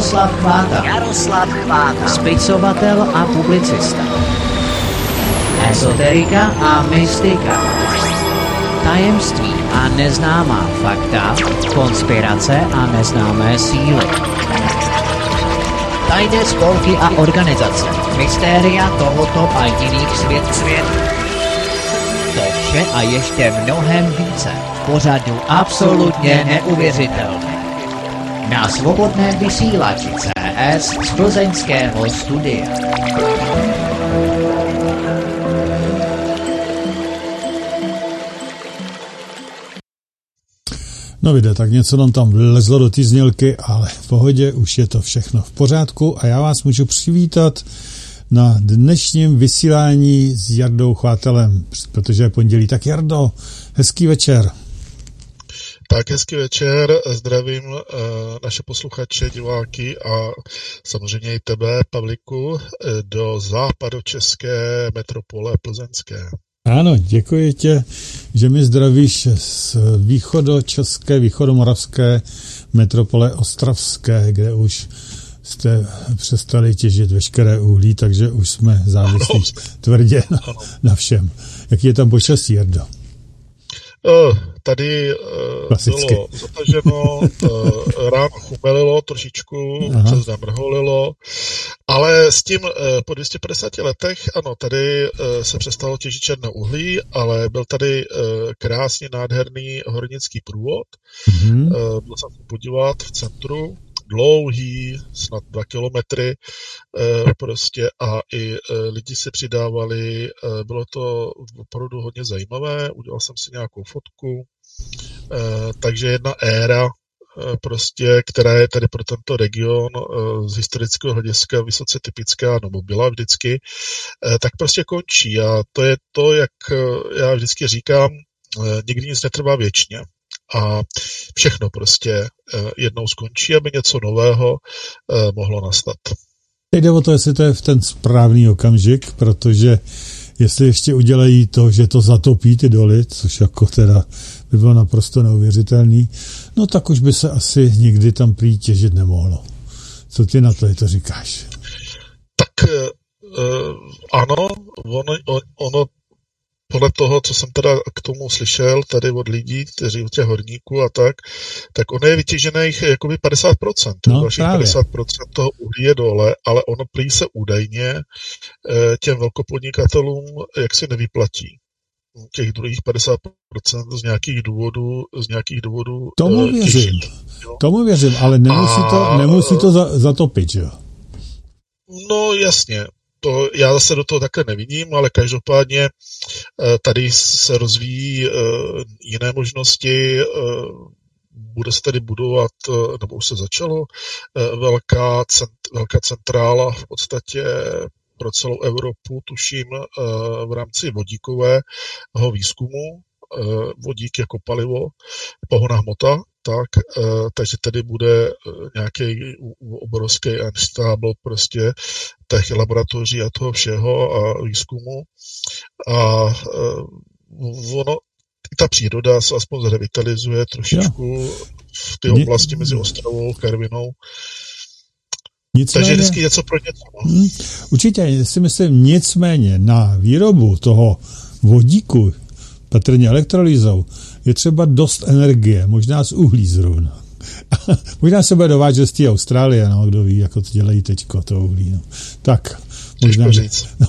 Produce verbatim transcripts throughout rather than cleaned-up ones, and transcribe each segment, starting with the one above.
Jaroslav Chváta. Jaroslav Chváta. Spisovatel a publicista. Esoterika a mystika. Tajemství a neznámá fakta. Konspirace a neznámé síly. Tajné spolky a organizace. Mystéria tohoto a jiných svět světů. To vše a ještě mnohem více v pořadu absolutně neuvěřitelné. Na svobodném vysílači C S z plzeňského studia. No vidíte, tak něco nám tam vlezlo do té znělky, ale v pohodě, už je to všechno v pořádku a já vás můžu přivítat na dnešním vysílání s Jardou Chvátelem, protože je pondělí. Tak Jardo, hezký večer. Tak hezký večer, zdravím uh, naše posluchače, diváky a samozřejmě i tebe, Pavlíku, do západočeské metropole plzeňské. Ano, děkuji tě, že mi zdravíš z východočeské, východomoravské metropole ostravské, kde už jste přestali těžit veškeré uhlí, takže už jsme závislí tvrdě na, na všem. Jaký je tam počasí, Jardo? Uh, tady uh, bylo zataženo, uh, ráno chumelilo trošičku, občas zamrholilo, ale s tím uh, po dvě stě padesáti letech, ano, tady uh, se přestalo těžit černé uhlí, ale byl tady uh, krásný, nádherný hornický průvod. Mm-hmm. Uh, byl jsem se podívat v centru, dlouhý, snad dva kilometry, prostě a i lidi se přidávali, bylo to opravdu hodně zajímavé, udělal jsem si nějakou fotku, takže jedna éra, prostě, která je tady pro tento region z historického hlediska vysoce typická, nebo byla vždycky, tak prostě končí a to je to, jak já vždycky říkám, nikdy nic netrvá věčně. A všechno prostě jednou skončí, aby něco nového mohlo nastat. Jde o to, jestli to je v ten správný okamžik, protože jestli ještě udělají to, že to zatopí ty doly, což jako teda by bylo naprosto neuvěřitelný, no tak už by se asi nikdy tam prý těžit nemohlo. Co ty na to, to říkáš? Tak uh, ano, ono, ono podle toho, co jsem teda k tomu slyšel tady od lidí, kteří od těch horníků a tak, tak ono je vytěžených jakoby padesát procent. No, dalších padesát procent toho uhlí je dole, ale ono prý se údajně těm velkopodnikatelům jaksi nevyplatí. Těch druhých padesát procent z nějakých důvodů, z nějakých důvodů Tomu těžit. věřím. Tomu věřím, ale nemusí a... to, nemusí to za, zatopit, jo? No jasně. To já zase do toho takhle nevidím, ale každopádně tady se rozvíjí jiné možnosti, bude se tady budovat, nebo už se začalo, velká, cent, velká centrála v podstatě pro celou Evropu, tuším, v rámci vodíkového výzkumu, vodík jako palivo, pohonná hmota, tak, takže tady bude nějaký obrovský enštábl prostě těch laboratoří a toho všeho a výzkumu a ono, ta příroda se aspoň zrevitalizuje trošičku jo. v té oblasti mezi Ostravou a Karvinou. Nicméně, takže vždycky něco pro něco. No. Hmm, určitě si myslím, nicméně na výrobu toho vodíku, patrně elektrolýzou, je třeba dost energie, možná z uhlí zrovna. Možná se bude dovážet z té Austrálie, no, kdo ví, jako to dělají teďko, to uhlí. No. Tak, možná... No.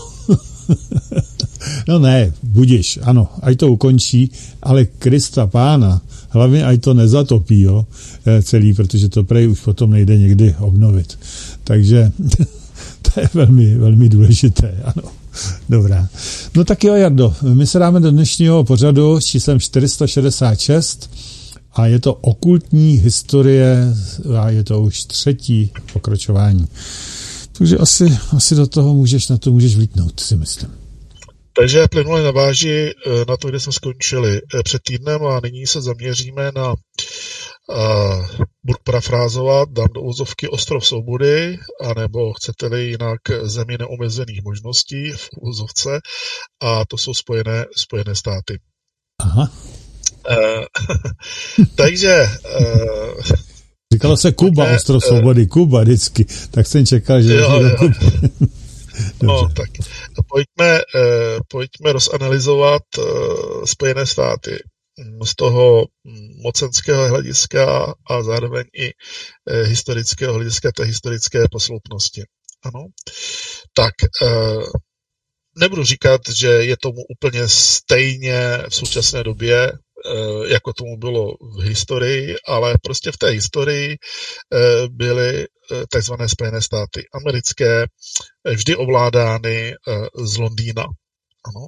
no ne, budiš, ano, ať to ukončí, ale Krista pána, hlavně ať to nezatopí, jo, celý, protože to prej už potom nejde někdy obnovit. Takže to je velmi, velmi důležité, ano. Dobrá. No tak jo, Jardo, my se dáme do dnešního pořadu s číslem čtyři sta šedesát šest a je to okultní historie a je to už třetí pokračování. Takže asi, asi do toho můžeš, na to můžeš vlítnout, si myslím. Takže plynule naváží na to, kde jsme skončili před týdnem a nyní se zaměříme na Uh, budu parafrázovat, dám do úzovky ostrov svobody, anebo chcete-li jinak zemi neomezených možností v úzovce, a to jsou spojené, spojené státy. Aha. Uh, takže uh, Říkalo se Kuba, ne, ostrov svobody, Kuba vždycky, tak jsem čekal, že jo, do jo. Kuby. No, tak pojďme, pojďme rozanalyzovat Spojené státy z toho mocenského hlediska a zároveň i historického hlediska té historické posloupnosti. Ano. Tak nebudu říkat, že je tomu úplně stejně v současné době, jako tomu bylo v historii, ale prostě v té historii byly takzvané Spojené státy americké vždy ovládány z Londýna. Ano.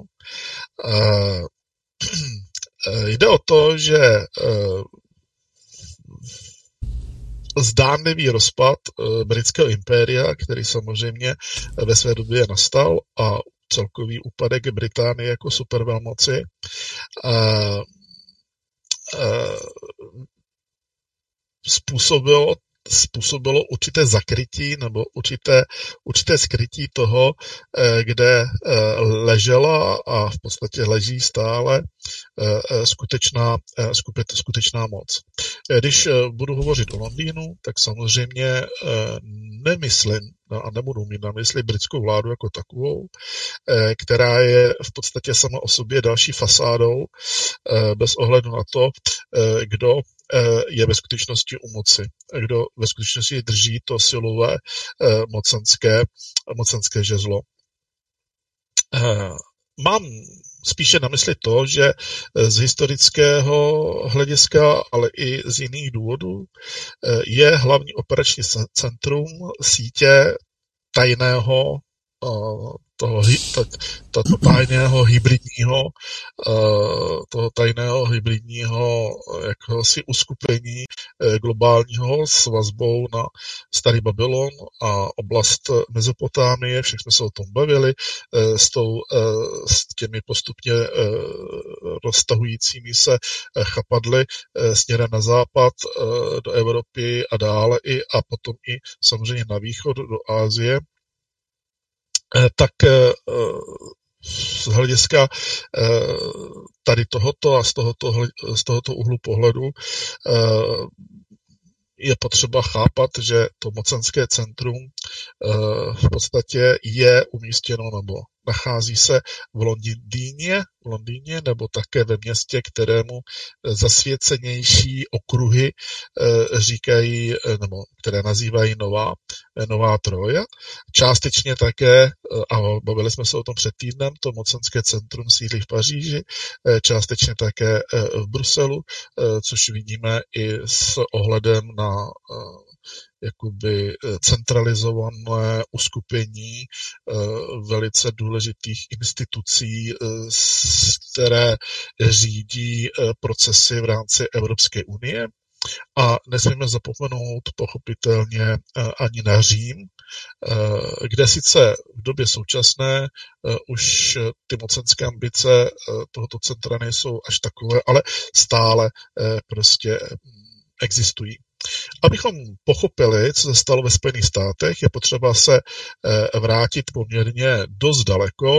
Jde o to, že zdánlivý rozpad britského impéria, který samozřejmě ve své době nastal, a celkový úpadek Británie jako supervelmoci způsobilo, způsobilo určité zakrytí nebo určité, určité skrytí toho, kde ležela a v podstatě leží stále skutečná, skutečná moc. Když budu hovořit o Londýnu, tak samozřejmě nemyslím a nebudu mít na mysli britskou vládu jako takovou, která je v podstatě sama o sobě další fasádou bez ohledu na to, kdo je ve skutečnosti u moci, kdo ve skutečnosti drží to silové mocenské, mocenské žezlo. Mám spíše na mysli to, že z historického hlediska, ale i z jiných důvodů je hlavní operační centrum sítě tajného toho, to, to, to tajného hybridního toho tajného hybridního jakéhosi uskupení globálního s vazbou na starý Babylon a oblast Mezopotámie, však jsme se o tom bavili, s, tou, s těmi postupně roztahujícími se chapadly směrem na západ do Evropy a dále i a potom i samozřejmě na východ do Asie. Tak z hlediska tady tohoto a z tohoto, z tohoto úhlu pohledu je potřeba chápat, že to mocenské centrum v podstatě je umístěno nebo nachází se v Londýně, v Londýně nebo také ve městě, kterému zasvěcenější okruhy říkají, nebo které nazývají Nová, Nová Troja. Částečně také, a bavili jsme se o tom před týdnem, to mocenské centrum sídlí v Paříži, částečně také v Bruselu, což vidíme i s ohledem na jakoby centralizované uskupení velice důležitých institucí, které řídí procesy v rámci Evropské unie. A nesmíme zapomenout pochopitelně ani na Řím, kde sice v době současné už ty mocenské ambice tohoto centra nejsou až takové, ale stále prostě existují. Abychom pochopili, co se stalo ve Spojených státech, je potřeba se vrátit poměrně dost daleko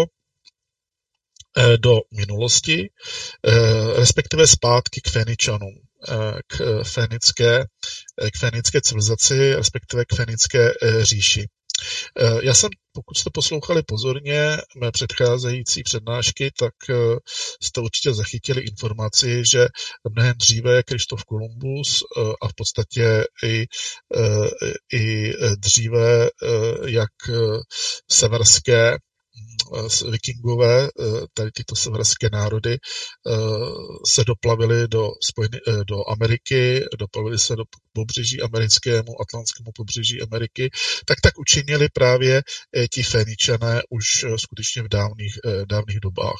do minulosti, respektive zpátky k Féničanům, k fénické, k fénické civilizaci, respektive k fénické říši. Já jsem, pokud jste poslouchali pozorně mé předcházející přednášky, tak jste určitě zachytili informaci, že mnohem dříve Krištof Kolumbus a v podstatě i, i dříve jak severské vikingové, tady tyto severské národy, se doplavili do, spojení, do Ameriky, doplavili se do pobřeží americkému, atlantskému pobřeží Ameriky, tak tak učinili právě ti Féničané už skutečně v dávných, dávných dobách.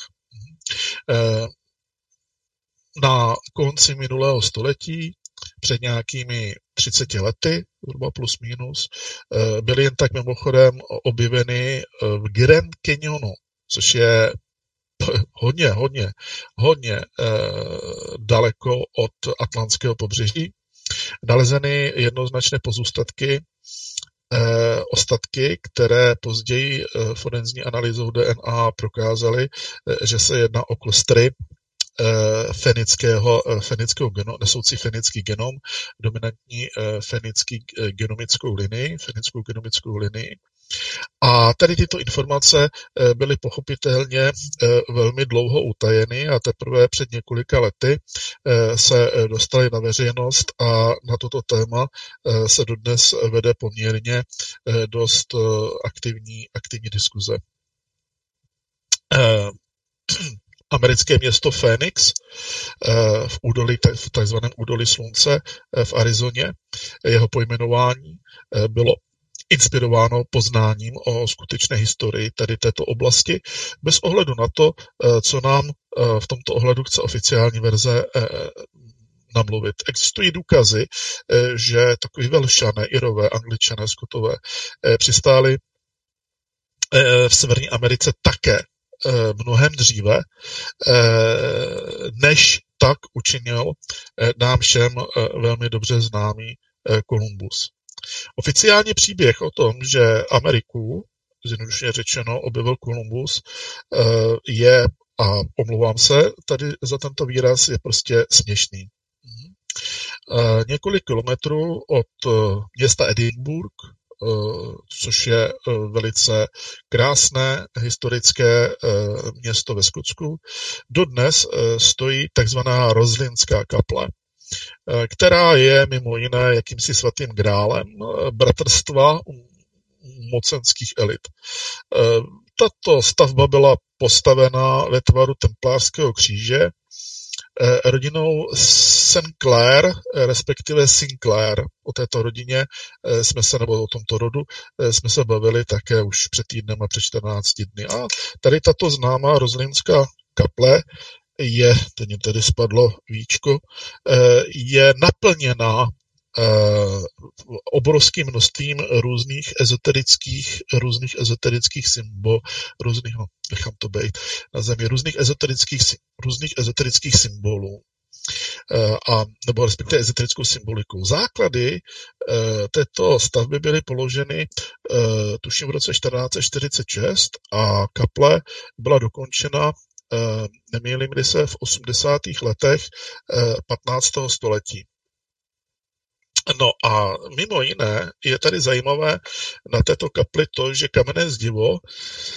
Na konci minulého století, před nějakými třiceti lety, zhruba plus minus, byly jen tak mimochodem objeveny v Grand Canyonu, což je hodně, hodně, hodně eh, daleko od atlantského pobřeží, nalezeny jednoznačné pozůstatky, eh, ostatky, které později eh, forenzní analýzou D N A prokázaly, eh, že se jedná o klastry fenického, fenického genom, nesoucí fenický genom, dominantní fenický genomickou linii, fenickou genomickou linii. A tady tyto informace byly pochopitelně velmi dlouho utajeny a teprve před několika lety se dostaly na veřejnost a na toto téma se dodnes vede poměrně dost aktivní, aktivní diskuze. Americké město Phoenix v údolí, v takzvaném údolí slunce v Arizoně, jeho pojmenování bylo inspirováno poznáním o skutečné historii tady této oblasti, bez ohledu na to, co nám v tomto ohledu chce oficiální verze namluvit. Existují důkazy, že takový Velšané, Irové, Angličané, Skotové přistáli v Severní Americe také mnohem dříve, než tak učinil nám všem velmi dobře známý Kolumbus. Oficiální příběh o tom, že Ameriku, zjednodušeně řečeno, objevil Kolumbus, je, a omlouvám se tady za tento výraz, je prostě směšný. Několik kilometrů od města Edinburgh, což je velice krásné historické město ve Skotsku, dodnes stojí takzvaná Roslinská kaple, která je mimo jiné jakýmsi svatým grálem bratrstva mocenských elit. Tato stavba byla postavena ve tvaru templářského kříže rodinou Sinclair, respektive Sinclair. O této rodině jsme se, nebo o tomto rodu, jsme se bavili také už před týdnem a před čtrnácti dny. A tady tato známá Roslinská kaple je, teď mě tady spadlo víčko, je naplněná obrovským množstvím různých ezoterických, různých ezoterických symbolů, různých, no, nechám to být na zemi, různých ezoterických, různých ezoterických symbolů, a, nebo respektive ezoterickou symbolikou. Základy této stavby byly položeny tuším v roce čtrnáct set čtyřicet šest a kaple byla dokončena, nemýlím-li se, v osmdesátých letech patnáctého století. No a mimo jiné je tady zajímavé na této kapli to, že kamenné zdivo uh,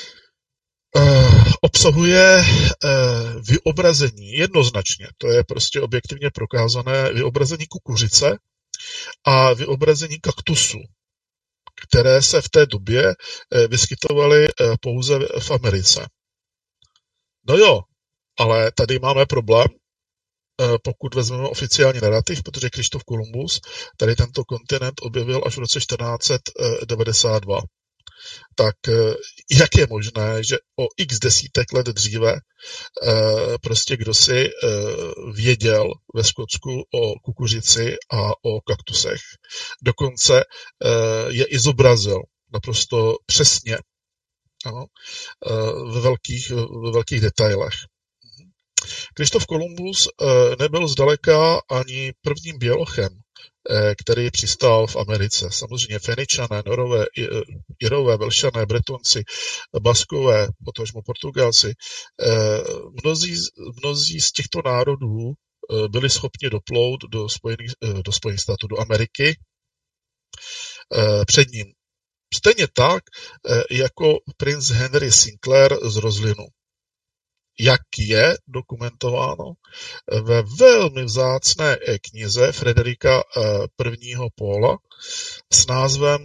obsahuje uh, vyobrazení, jednoznačně, to je prostě objektivně prokázané, vyobrazení kukuřice a vyobrazení kaktusu, které se v té době uh, vyskytovaly uh, pouze v Americe. No jo, ale tady máme problém, pokud vezmeme oficiální narrativ, protože Krištof Kolumbus tady tento kontinent objevil až v roce čtrnáct set devadesát dva. Tak jak je možné, že o x desítek let dříve prostě kdosi věděl ve Skotsku o kukuřici a o kaktusech. Dokonce je i zobrazil naprosto přesně, ano, ve velkých, ve velkých detailech. Krištof Kolumbus nebyl zdaleka ani prvním bělochem, který přistál v Americe. Samozřejmě Feničané, Norové, Irové, Velšané, Bretonci, Baskové, potažmo Portugalci. Mnozí, mnozí z těchto národů byli schopni doplout do Spojených, do Spojených států, do Ameriky před ním. Stejně tak, jako princ Henry Sinclair z Roslinu. Jak je dokumentováno ve velmi vzácné knize Frederika prvního Paula s názvem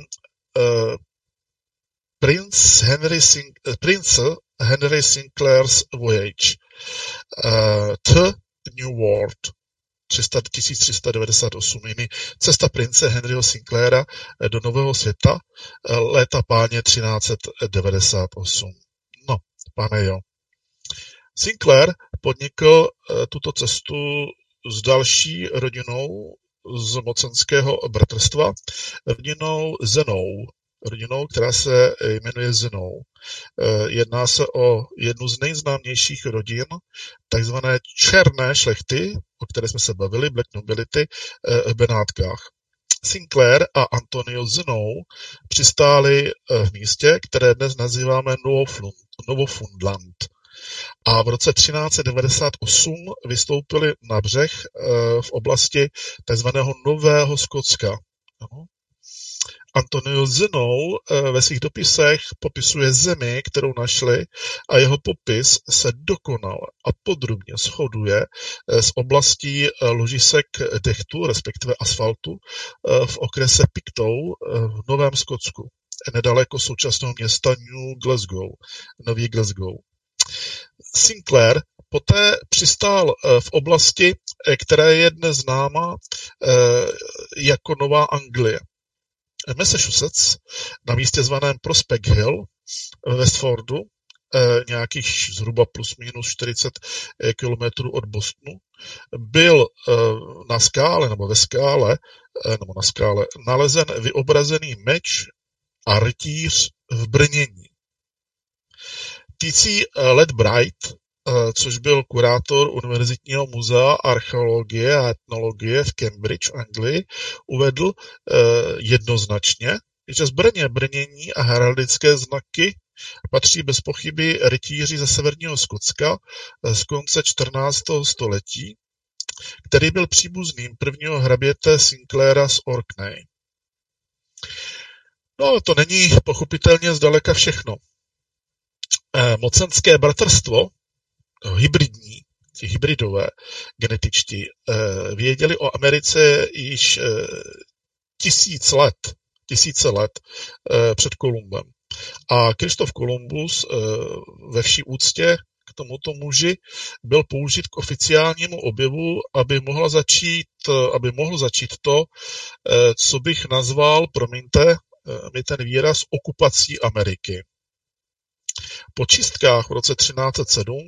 Prince Henry, Sing- Prince Henry Sinclair's Voyage to New World tisíc tři sta devadesát osm, jiný Cesta prince Henryho Sinclaira do Nového světa, léta páně třináct set devadesát osm. No, pane jo. Sinclair podnikl tuto cestu s další rodinou z mocenského bratrstva, rodinou Zenou, rodinou, která se jmenuje Zenou. Jedná se o jednu z nejznámějších rodin takzvané černé šlechty, o které jsme se bavili, Black Nobility, v Benátkách. Sinclair a Antonio Zenou přistáli v místě, které dnes nazýváme Novofundland. a v roce třináct set devadesát osm vystoupili na břeh v oblasti takzvaného Nového Skotska. Antonio Zenou ve svých dopisech popisuje zemi, kterou našli, a jeho popis se dokonale a podrobně shoduje s oblastí ložisek dechtu, respektive asfaltu, v okrese Pictou v Novém Skotsku, nedaleko současného města New Glasgow, Nový Glasgow. Sinclair poté přistál v oblasti, která je dnes známa jako Nová Anglie. Massachusetts, na místě zvaném Prospect Hill ve Westfordu, nějakých zhruba plus minus čtyřicet kilometrů od Bostonu, byl na skále nebo ve skále, nebo na skále nalezen vyobrazený meč a rytíř v brnění. T C Ledbright, což byl kurátor Univerzitního muzea archeologie a etnologie v Cambridge, Anglii, uvedl jednoznačně, že zbraně, brnění a heraldické znaky patří bez pochyby rytíři ze severního Skotska z konce čtrnáctého století, který byl příbuzným prvního hraběte Sinclaira z Orkney. No ale to není pochopitelně zdaleka všechno. Mocenské bratrstvo, hybridní, ti hybridové genetičtí, věděli o Americe již tisíc let, tisíce let před Kolumbem. A Krištof Kolumbus ve vší úctě k tomuto muži byl použit k oficiálnímu objevu, aby mohl začít, aby mohl začít to, co bych nazval, promiňte mi ten výraz, okupací Ameriky. Po čistkách v roce třináct set sedm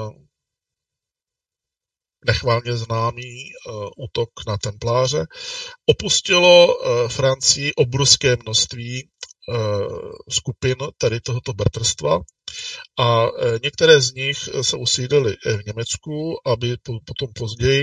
nechvalně známý útok na templáře opustilo Francii obrovské množství skupin tady tohoto bratrstva a některé z nich se usídlily v Německu, aby potom později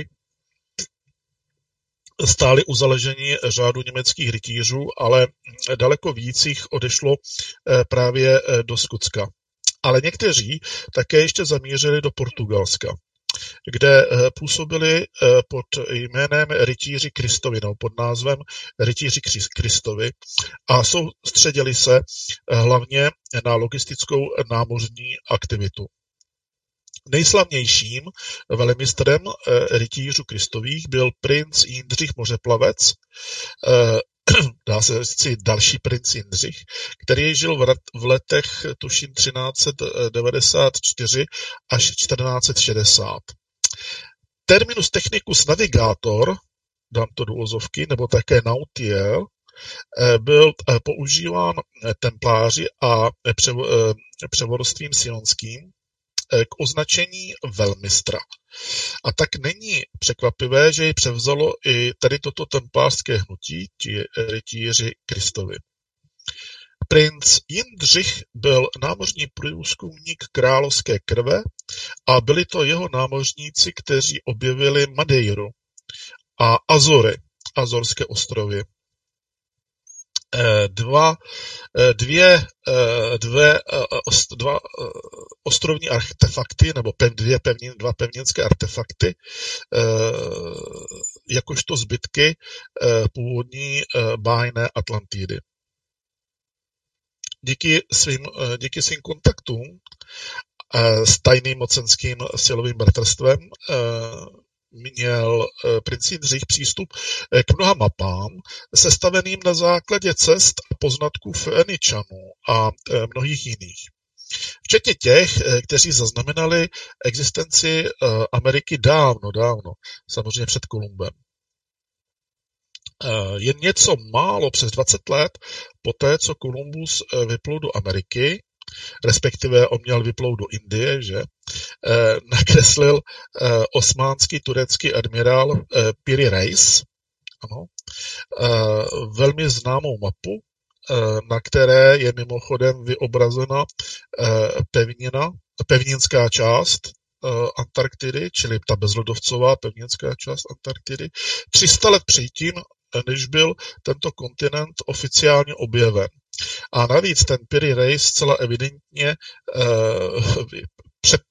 stáli u založení řádu německých rytířů, ale daleko víc jich odešlo právě do Skotska. Ale někteří také ještě zamířili do Portugalska, kde působili pod jménem rytíři Kristovi, nebo pod názvem rytíři Kristovi a soustředili se hlavně na logistickou námořní aktivitu. Nejslavnějším velemistrem rytířů Kristových byl princ Jindřich Mořeplavec, dá se říct další princ Jindřich, který žil v letech tuším třináct set devadesát čtyři až čtrnáct set šedesát. Terminus technicus navigator, dám to do uvozovky, nebo také nautier, byl používán templáři a převodovstvím sionským k označení velmistra. A tak není překvapivé, že ji převzalo i tady toto templářské hnutí, ti rytíři Kristovi. Princ Jindřich byl námořní průzkumník královské krve a byli to jeho námořníci, kteří objevili Madeiru a Azory, Azorské ostrovy. Dva, dvě, dvě, dva ostrovní artefakty, nebo dvě pevnin, dva pevninské artefakty, jakožto zbytky původní bájné Atlantidy. Díky svým, díky svým kontaktům s tajným mocenským silovým bratrstvem měl princ Jindřich přístup k mnoha mapám, sestaveným na základě cest a poznatků Féničanů a mnohých jiných. Včetně těch, kteří zaznamenali existenci Ameriky dávno, dávno, samozřejmě před Kolumbem. Jen něco málo přes dvacet let poté, co Kolumbus vyplul do Ameriky, respektive on měl vyplout do Indie, že, eh, nakreslil eh, osmánský turecký admirál eh, Piri Reis, ano, eh, velmi známou mapu, eh, na které je mimochodem vyobrazena eh, pevnina, pevninská část eh, Antarktidy, čili ta bezledovcová pevninská část Antarktidy, tři sta let předtím, než byl tento kontinent oficiálně objeven. A navíc ten Piri Reis zcela evidentně eh, před,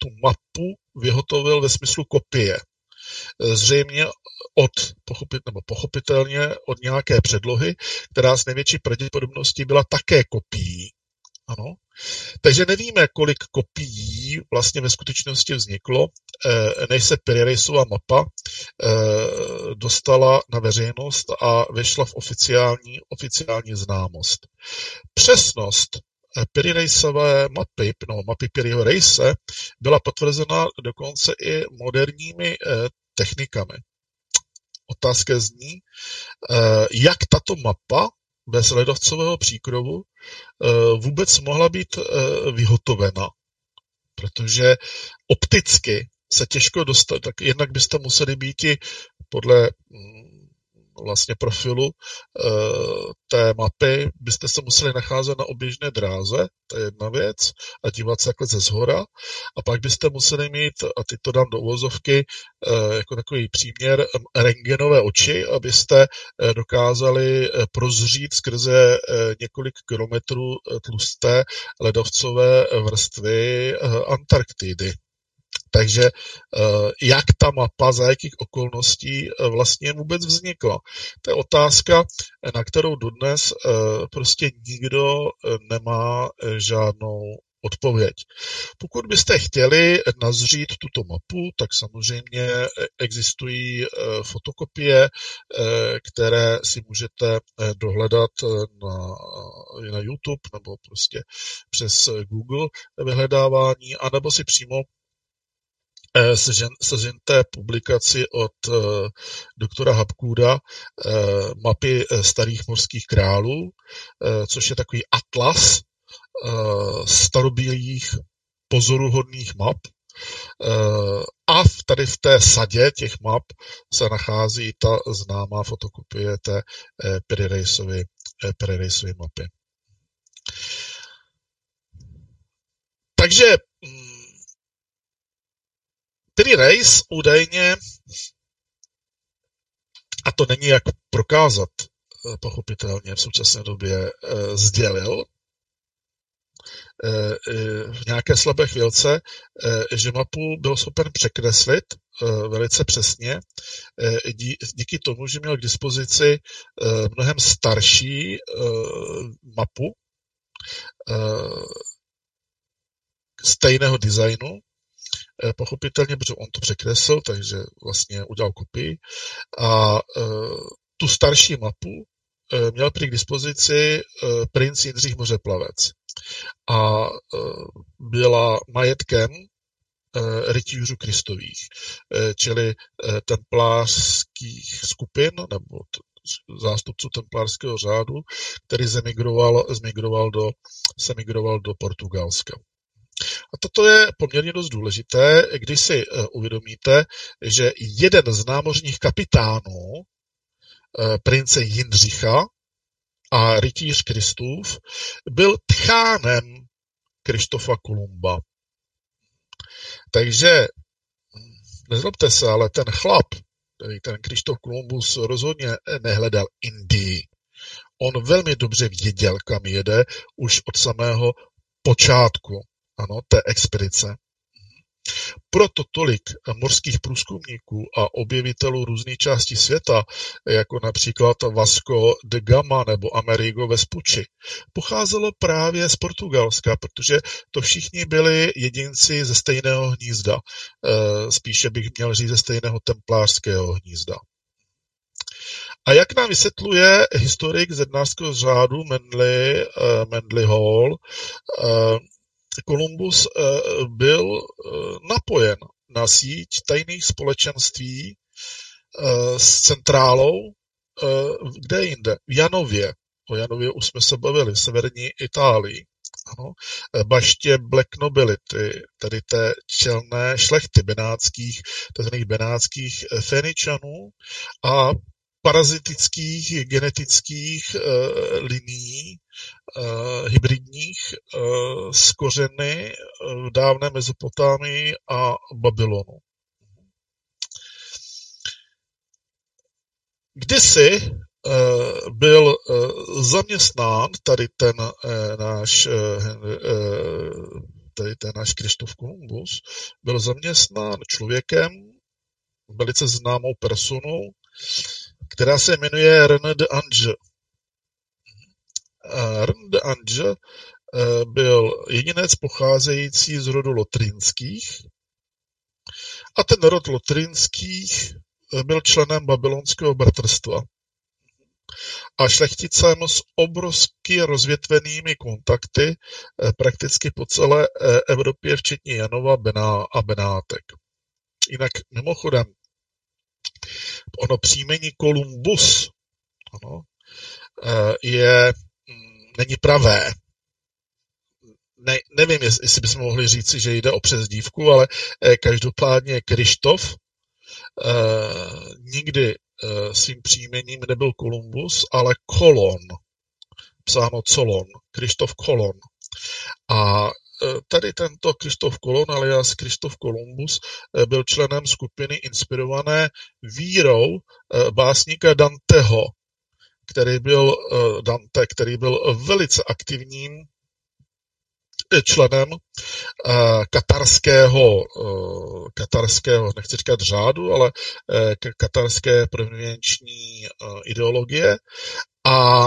tu mapu vyhotovil ve smyslu kopie. Zřejmě od, pochopit, nebo pochopitelně od nějaké předlohy, která s největší pravděpodobností byla také kopií. Ano. Takže nevíme, kolik kopií vlastně ve skutečnosti vzniklo, než se Piri-Reisova mapa dostala na veřejnost a vešla v oficiální, oficiální známost. Přesnost Piri-Reisové mapy, no, mapy Piriho Reise, byla potvrzena dokonce i moderními technikami. Otázka zní, jak tato mapa bez ledovcového příkrovu vůbec mohla být vyhotovena. Protože opticky se těžko dostat, tak jednak byste museli být i podle vlastně profilu té mapy, byste se museli nacházet na oběžné dráze, to je jedna věc, a dívat se takhle ze zhora, a pak byste museli mít, a teď to dám do uvozovky, jako takový příměr, rentgenové oči, abyste dokázali prozřít skrze několik kilometrů tlusté ledovcové vrstvy Antarktidy. Takže jak ta mapa, za jakých okolností vlastně vůbec vznikla. To je otázka, na kterou dodnes prostě nikdo nemá žádnou odpověď. Pokud byste chtěli nazřít tuto mapu, tak samozřejmě existují fotokopie, které si můžete dohledat na, na YouTube nebo prostě přes Google vyhledávání, anebo si přímo sežente publikaci od uh, doktora Hapkooda uh, mapy starých mořských králů, uh, což je takový atlas uh, starobylých pozoruhodných map. Uh, a v, tady v té sadě těch map se nachází ta známá fotokopie té uh, Piri-Reisovy, uh, Piri-Reisovy mapy. Takže Piri Reis údajně, a to není jak prokázat, pochopitelně v současné době sdělil v nějaké slabé chvílce, že mapu byl schopen překreslit velice přesně díky tomu, že měl k dispozici mnohem starší mapu stejného designu, pochopitelně, protože on to překresl, takže vlastně udělal kopii. A tu starší mapu měl prý k dispozici princ Jindřich Mořeplavec. A byla majetkem rytířů Kristových, čili templářských skupin, nebo zástupců templářského řádu, který zemigroval, zmigroval do, zemigroval do Portugalska. A toto je poměrně dost důležité, když si uvědomíte, že jeden z námořních kapitánů, prince Jindřicha a rytíř Kristův, byl tchánem Krištofa Kolumba. Takže nezlobte se, ale ten chlap, ten Krištof Kolumbus, rozhodně nehledal Indii. On velmi dobře věděl, kam jede už od samého počátku. Ano, té expedice. Proto tolik mořských průzkumníků a objevitelů různých částí světa, jako například Vasco da Gama nebo Amerigo Vespucci, pocházelo právě z Portugalska, protože to všichni byli jedinci ze stejného hnízda. Spíše bych měl říct ze stejného templářského hnízda. A jak nám vysvětluje historik zednářského řádu Manly, Manly Hall, Kolumbus byl napojen na síť tajných společenství s centrálou, kde jinde, v Janově. O Janově už jsme se bavili, v severní Itálii. Ano, baště Black Nobility, tedy té čelné šlechty benátských, takzvaných benátských Féničanů a parazitických genetických uh, linií uh, hybridních uh, z kořeny v dávné Mezopotámii a Babylonu. Kdysi uh, byl uh, zaměstnán tady ten uh, náš uh, uh, tedy ten náš Krištof Kolumbus, byl zaměstnán člověkem, velice známou personou, která se jmenuje René de Ange. René de Ange byl jedinec pocházející z rodu Lotrinských a ten rod Lotrinských byl členem babylonského bratrstva a šlechticem s obrovsky rozvětvenými kontakty prakticky po celé Evropě, včetně Janova Bená a Benátek. Jinak mimochodem, ono příjmení Kolumbus ano, je, není pravé. Ne, nevím, jestli bychom mohli říci, že jde o přezdívku, ale každopádně Krištof eh, nikdy eh, svým příjmením nebyl Kolumbus, ale Kolon. Psáno Colon. Krištof Kolon. A eh, tady tento Krištof Kolon, alias Krištof Kolumbus, eh, byl členem skupiny inspirované vírou eh, básníka Danteho, který byl eh, Dante, který byl velice aktivním členem uh, katarského, uh, katarského, nechci říkat řádu, ale uh, katarské provenienční uh, ideologie a,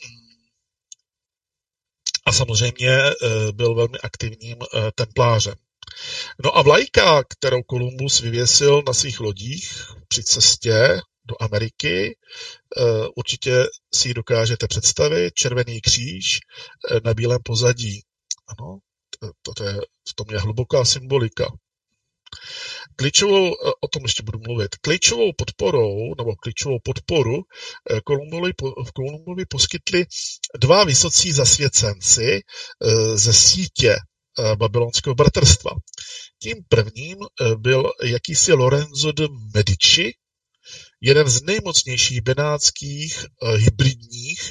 a samozřejmě uh, byl velmi aktivním uh, templářem. No a vlajka, kterou Kolumbus vyvěsil na svých lodích při cestě do Ameriky, uh, určitě si ji dokážete představit, červený kříž uh, na bílém pozadí. Ano, to, to je, v tom je hluboká symbolika. Klíčovou, o tom ještě budu mluvit, klíčovou podporou, nebo klíčovou podporu Kolumbovi, Kolumbovi poskytli dva vysocí zasvěcenci ze sítě babylonského bratrstva. Tím prvním byl jakýsi Lorenzo de Medici, jeden z nejmocnějších benátských hybridních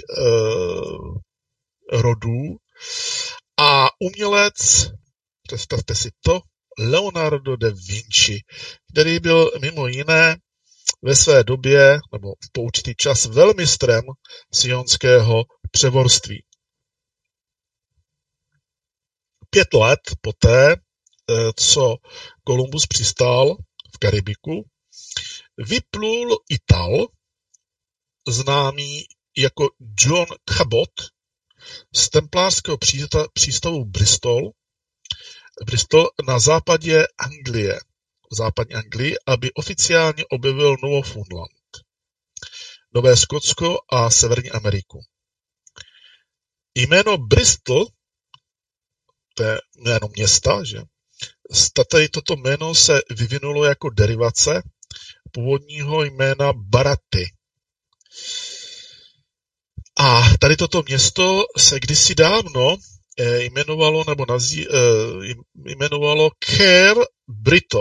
rodů, a umělec, představte si to, Leonardo da Vinci, který byl mimo jiné ve své době, nebo po určitý čas, velmistrem sionského převorství. Pět let poté, co Kolumbus přistál v Karibiku, vyplul Ital, známý jako John Cabot, z templářského přístavu Bristol, Bristol na západě Anglie, západní Anglii, aby oficiálně objevil Newfoundland, Nové Skotsko a Severní Ameriku. Jméno Bristol, to je jméno města, že? Tady toto jméno se vyvinulo jako derivace původního jména Baraty. A tady toto město se kdysi dávno jmenovalo, nebo nazí, jmenovalo Cair Brito.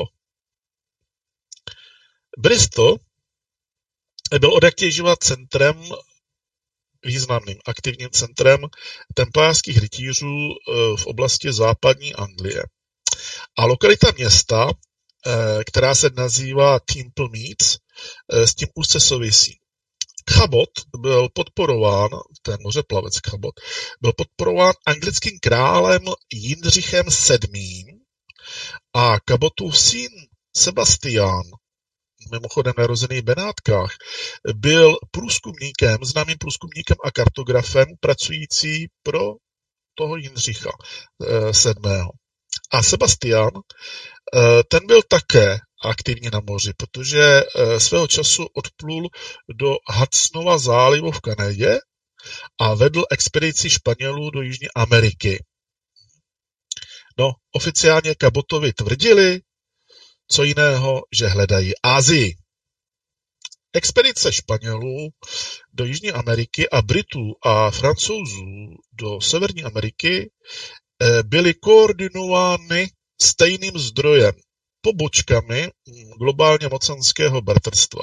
Bristol byl odjaktěživa centrem, významným aktivním centrem templářských rytířů v oblasti západní Anglie. A lokalita města, která se nazývá Temple Meads, s tím úzce souvisí. Cabot byl podporován, ten mořeplavec Cabot, byl podporován anglickým králem Jindřichem sedmým a Cabotův syn Sebastián, mimochodem narozený v Benátkách, byl průzkumníkem, známým průzkumníkem a kartografem pracující pro toho Jindřicha sedmého. A Sebastián, ten byl také aktivně na moři, protože svého času odplul do Hudsonova zálivu v Kanadě a vedl expedici Španělů do Jižní Ameriky. No, oficiálně Cabotovi tvrdili, co jiného, že hledají Asii. Expedice Španělů do Jižní Ameriky a Britů a Francouzů do Severní Ameriky byly koordinovány stejným zdrojem, pobočkami globálně mocenského bratrstva.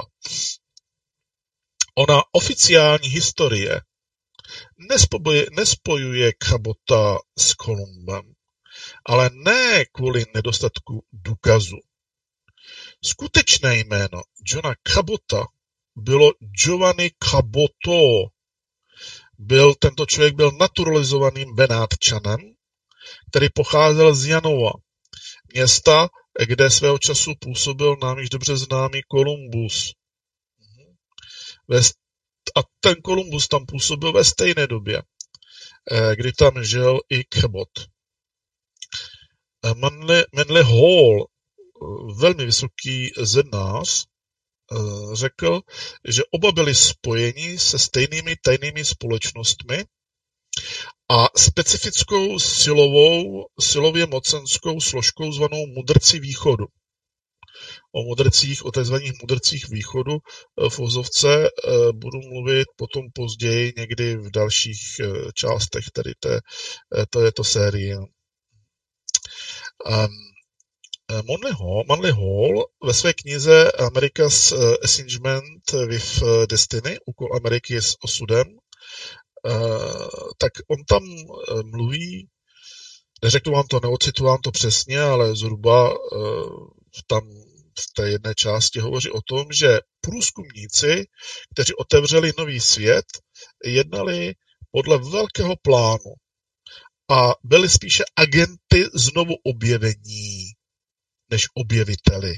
Ona oficiální historie nespojuje, nespojuje Cabota s Kolumbem, ale ne kvůli nedostatku důkazu. Skutečné jméno Johna Cabota bylo Giovanni Caboto. Byl, tento člověk byl naturalizovaným Benátčanem, který pocházel z Janova, města, kde svého času působil nám již dobře známý Kolumbus. A ten Kolumbus tam působil ve stejné době, kdy tam žil i Cabot. Manly, Manly Hall, velmi vysoký zednář, řekl, že oba byli spojeni se stejnými tajnými společnostmi a specifickou silovou, silově mocenskou složkou zvanou mudrci východu. O mudrcích, o tzv. Mudrcích východu v ozovce budu mluvit potom později někdy v dalších částech tady té, této série. Um, Manly Hall, Manly Hall ve své knize America's Assignment with Destiny, úkol Ameriky s osudem, tak on tam mluví, neřeknu vám to, neocituji vám to přesně, ale zhruba tam v té jedné části hovoří o tom, že průzkumníci, kteří otevřeli nový svět, jednali podle velkého plánu a byli spíše agenty znovu objevení, než objeviteli.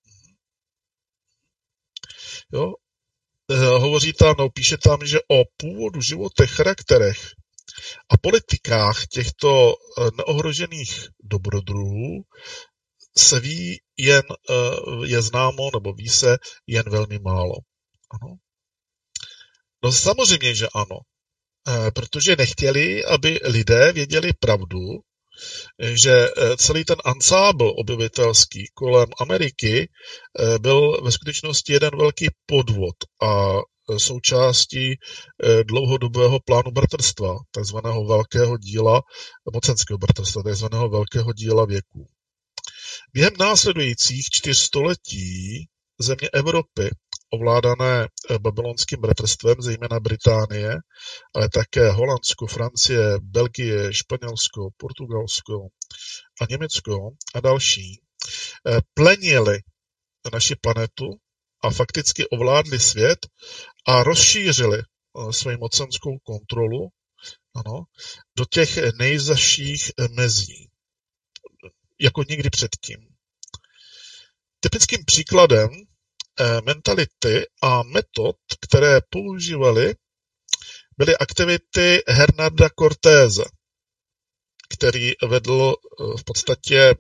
Jo? Hovoří tam, no, píše tam, že o původu, životech, charakterech a politikách těchto neohrožených dobrodruhů se ví jen, je známo, nebo ví se jen velmi málo. Ano. No samozřejmě, že ano. Protože nechtěli, aby lidé věděli pravdu, že celý ten ansábl objevitelský kolem Ameriky byl ve skutečnosti jeden velký podvod a součástí dlouhodobého plánu bratrstva, takzvaného velkého díla, mocenského bratrstva, takzvaného velkého díla věků. Během následujících čtyř století země Evropy, ovládané babylonským bratrstvem, zejména Británie, ale také Holandsko, Francie, Belgie, Španělsko, Portugalsko a Německo a další, plenili naši planetu a fakticky ovládli svět a rozšířili svoji mocenskou kontrolu, ano, do těch nejzaších mezí, jako nikdy předtím. Typickým příkladem mentality a metod, které používali, byly aktivity Hernanda Cortése, který vedl v podstatě,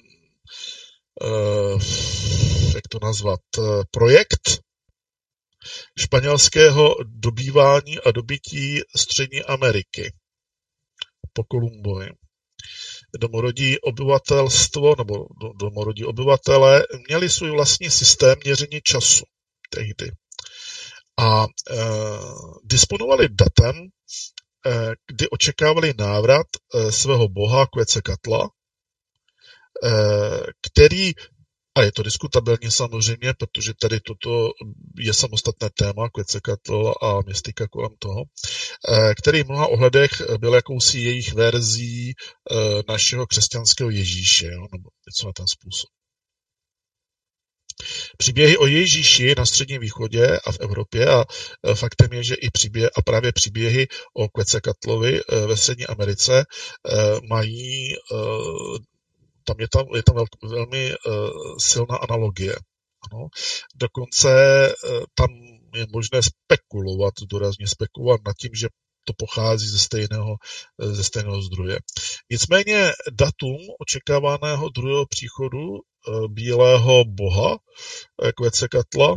jak to nazvat, projekt španělského dobývání a dobytí Střední Ameriky po Kolumbovi. Domorodí obyvatelstvo nebo domorodí obyvatele měli svůj vlastní systém měření času tehdy a e, disponovali datem, e, kdy očekávali návrat e, svého boha Quetzalcoatla, e, který, a je to diskutabilní samozřejmě, protože tady toto je samostatné téma, Quetzalcoatl a mystika kolem toho, který v mnoha ohledech byl jakousi jejich verzí našeho křesťanského Ježíše, jo, nebo něco na ten způsob. Příběhy o Ježíši na Středním východě a v Evropě a faktem je, že i příběh, a právě příběhy o Quetzalcoatlovi ve Střední Americe mají Tam je tam, je tam vel, velmi uh, silná analogie. Ano. Dokonce uh, tam je možné spekulovat, důrazně spekulovat nad tím, že to pochází ze stejného, uh, ze stejného zdroje. Nicméně datum očekávaného druhého příchodu uh, bílého boha uh, Quetzalcoatla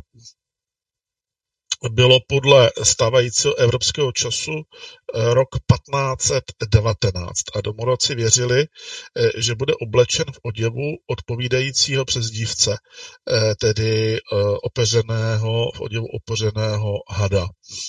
bylo podle stávajícího evropského času rok patnáct set devatenáct a domorodci věřili, že bude oblečen v oděvu odpovídajícího přezdívce, tedy opeřeného, v oděvu opeřeného hada.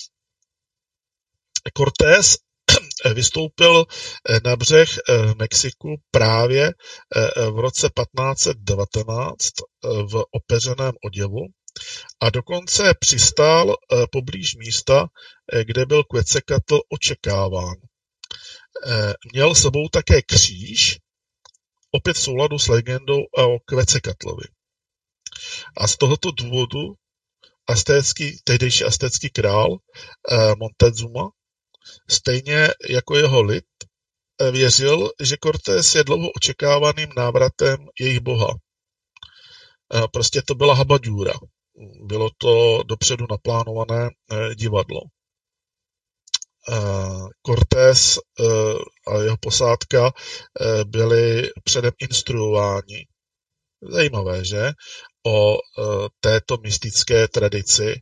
Cortés vystoupil na břeh v Mexiku právě v roce patnáct set devatenáct v opeřeném oděvu, a dokonce přistál poblíž místa, kde byl Quetzalcoatl očekáván. Měl sebou také kříž, opět v souladu s legendou o Quetzalcoatlovi. A z tohoto důvodu aztécký, tehdejší aztécký král Montezuma, stejně jako jeho lid, věřil, že Cortés je dlouho očekávaným návratem jejich boha. Prostě to byla habaďůra. Bylo to dopředu naplánované divadlo. Cortés a jeho posádka byli předem instruováni. Zajímavé, že? O této mystické tradici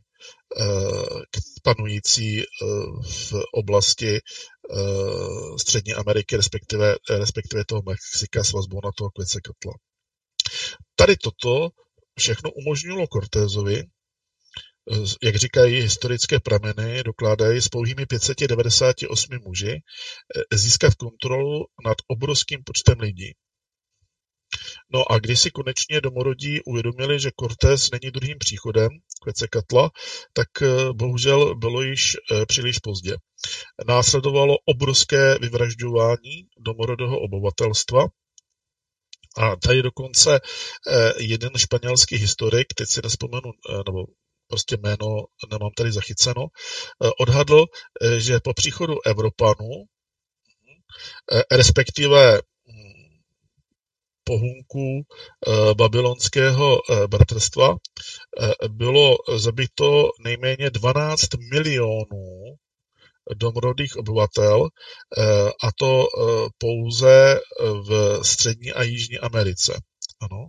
panující v oblasti Střední Ameriky, respektive, respektive toho Mexika s vazbou na toho Quetzalcoatla. Tady toto všechno umožnilo Cortésovi, jak říkají historické prameny, dokládají s pouhými pět set devadesát osm muži, získat kontrolu nad obrovským počtem lidí. No a když si konečně domorodí uvědomili, že Cortés není druhým příchodem Quetzalcoatla, tak bohužel bylo již příliš pozdě. Následovalo obrovské vyvražďování domorodého obyvatelstva a tady dokonce jeden španělský historik, teď si nespomenu, nebo prostě jméno nemám tady zachyceno, odhadl, že po příchodu Evropanů, respektive pohunků babylonského bratrstva, bylo zabito nejméně dvanáct milionů domorodých obyvatel, a to pouze v Střední a Jižní Americe. Ano.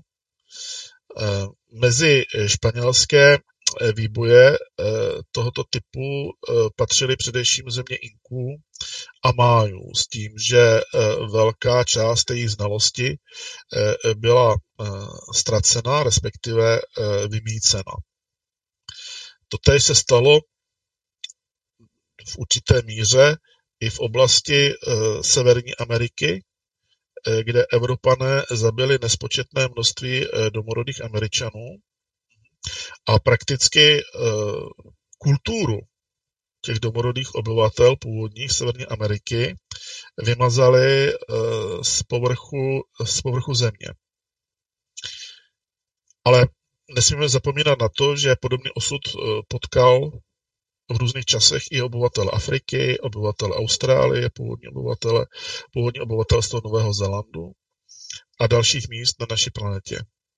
Mezi španělské výboje tohoto typu patřily především země Inků a Májů, s tím, že velká část jejich znalosti byla ztracena, respektive vymýcena. Totéž se stalo v určité míře i v oblasti Severní Ameriky, kde Evropané zabili nespočetné množství domorodých Američanů a prakticky kulturu těch domorodých obyvatel původních Severní Ameriky vymazali z povrchu, z povrchu země. Ale nesmíme zapomínat na to, že podobný osud potkal v různých časech i obyvatele Afriky, obyvatele Austrálie, původní obyvatele, původní obyvatelstvo Nového Zélandu a dalších míst na naší planetě.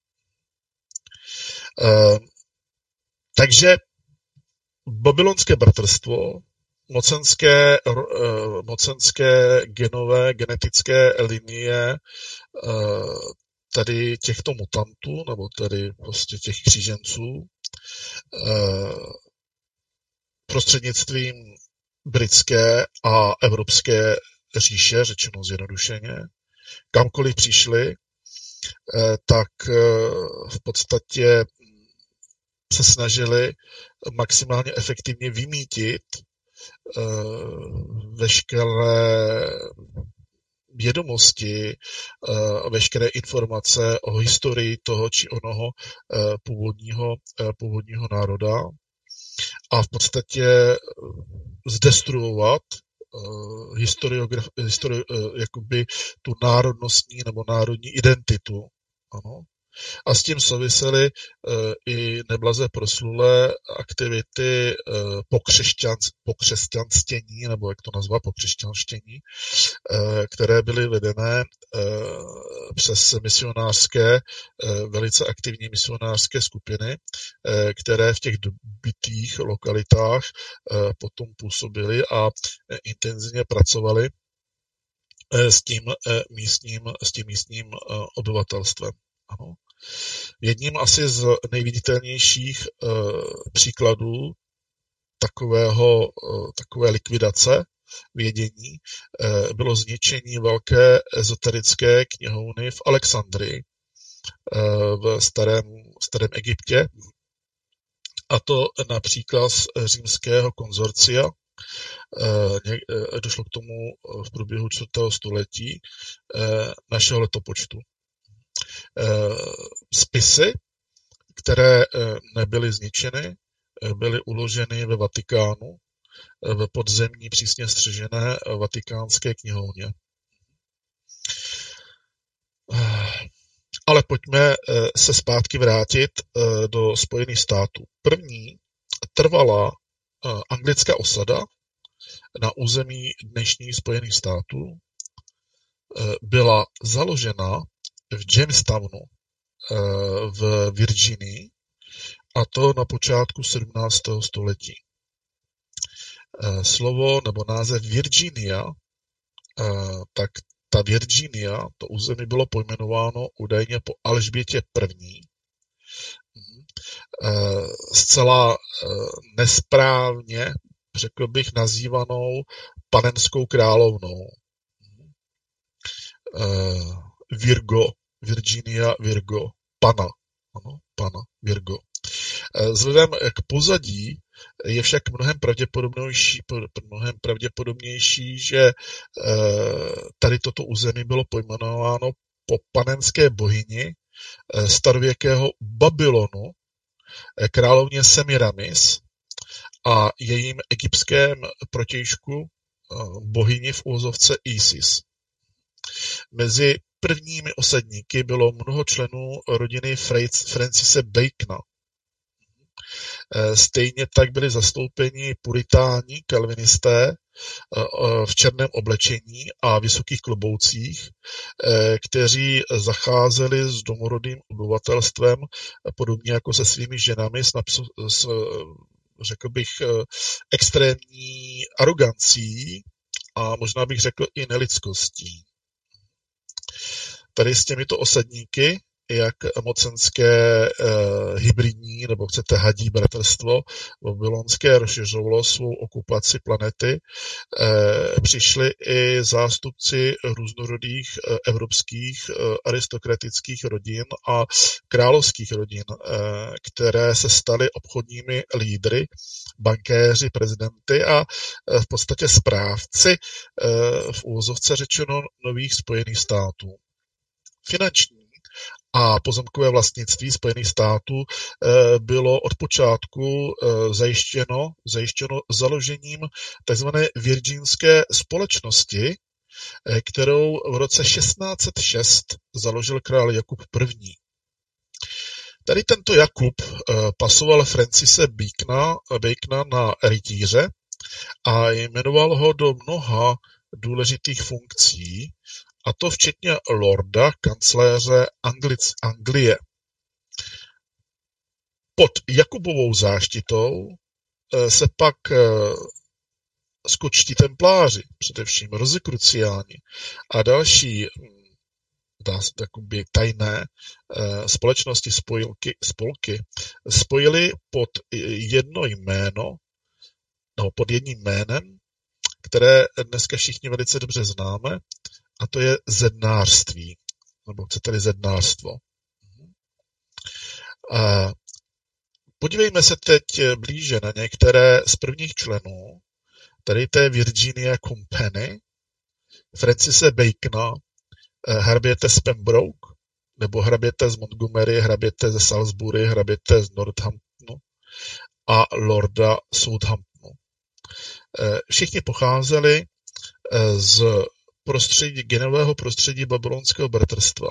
Uh, takže babylonské bratrstvo, mocenské, uh, mocenské genové, genetické linie uh, tady těchto mutantů, nebo tady prostě těch kříženců, uh, prostřednictvím britské a evropské říše, řečeno zjednodušeně, kamkoliv přišli, tak v podstatě se snažili maximálně efektivně vymítit veškeré vědomosti, veškeré informace o historii toho či onoho původního, původního národa a v podstatě zdestruovat historiograf, histori, jakoby tu národnostní nebo národní identitu. Ano. A s tím souvisely i neblaze proslulé aktivity pokřesťanstění, nebo jak to nazvat, pokřesťanštění, které byly vedené přes misionářské, velice aktivní misionářské skupiny, které v těch dobytých lokalitách potom působily a intenzivně pracovaly s tím místním, s tím místním obyvatelstvem. Ano. Jedním asi z nejviditelnějších uh, příkladů takového, uh, takové likvidace vědění uh, bylo zničení velké ezoterické knihovny v Alexandrii uh, v starém, starém Egyptě, a to na příkaz římského konzorcia. Uh, ně, uh, došlo k tomu v průběhu čtvrtého století uh, našeho letopočtu. Spisy, které nebyly zničeny, byly uloženy ve Vatikánu, v podzemní přísně střežené vatikánské knihovně. Ale pojďme se zpátky vrátit do Spojených států. První trvala anglická osada na území dnešních Spojených států byla založena v Jamestownu v Virginii, a to na počátku sedmnáctého století. Slovo nebo název Virginia, tak ta Virginia, to území bylo pojmenováno údajně po Alžbětě první. Zcela nesprávně, řekl bych, nazývanou panenskou královnou. Virgo, Virginia Virgo, pana, ano, pana, Virgo. Vzhledem k pozadí je však mnohem pravděpodobnější, mnohem pravděpodobnější, že tady toto území bylo pojmenováno po panenské bohyni starověkého Babylonu, královně Semiramis, a jejím egyptském protějšku bohyni v úvozovce Isis. Mezi prvními osadníky bylo mnoho členů rodiny Francise Bacona. Stejně tak byli zastoupeni puritáni, kalvinisté v černém oblečení a vysokých kloboucích, kteří zacházeli s domorodým obyvatelstvem podobně jako se svými ženami s, s řekl bych, extrémní arogancí a možná bych řekl i nelidskostí. Tady s těmito osadníky, jak mocenské eh, hybridní, nebo chcete hadí bratrstvo babylonské rozšiřovalo svou okupaci planety, eh, přišli i zástupci různorodých eh, evropských eh, aristokratických rodin a královských rodin, eh, které se staly obchodními lídry, bankéři, prezidenty a eh, v podstatě správci eh, v úvozovce řečeno nových Spojených států. Finanční a pozemkové vlastnictví Spojených států bylo od počátku zajištěno, zajištěno založením tzv. Virginské společnosti, kterou v roce šestnáct set šest založil král Jakub první. Tady tento Jakub pasoval Francise Bacona, Bacona na rytíře a jmenoval ho do mnoha důležitých funkcí, a to včetně lorda, kancléře Anglic, Anglie. Pod Jakubovou záštitou se pak skotští templáři, především rozekruciáni a další dá se takoby tajné společnosti spojilky, spolky spojili pod jedno jméno, no, pod jedním jménem, které dneska všichni velice dobře známe, a to je zednářství, nebo chcete-li zednářstvo. A podívejme se teď blíže na některé z prvních členů, tady té Virginia Company, Francise Bacona, hraběte z Pembroke, nebo hraběte z Montgomery, hraběte ze Salisbury, hraběte z Northamptonu a lorda Southamptonu. Všichni pocházeli z prostředí, genového prostředí babylonského bratrstva.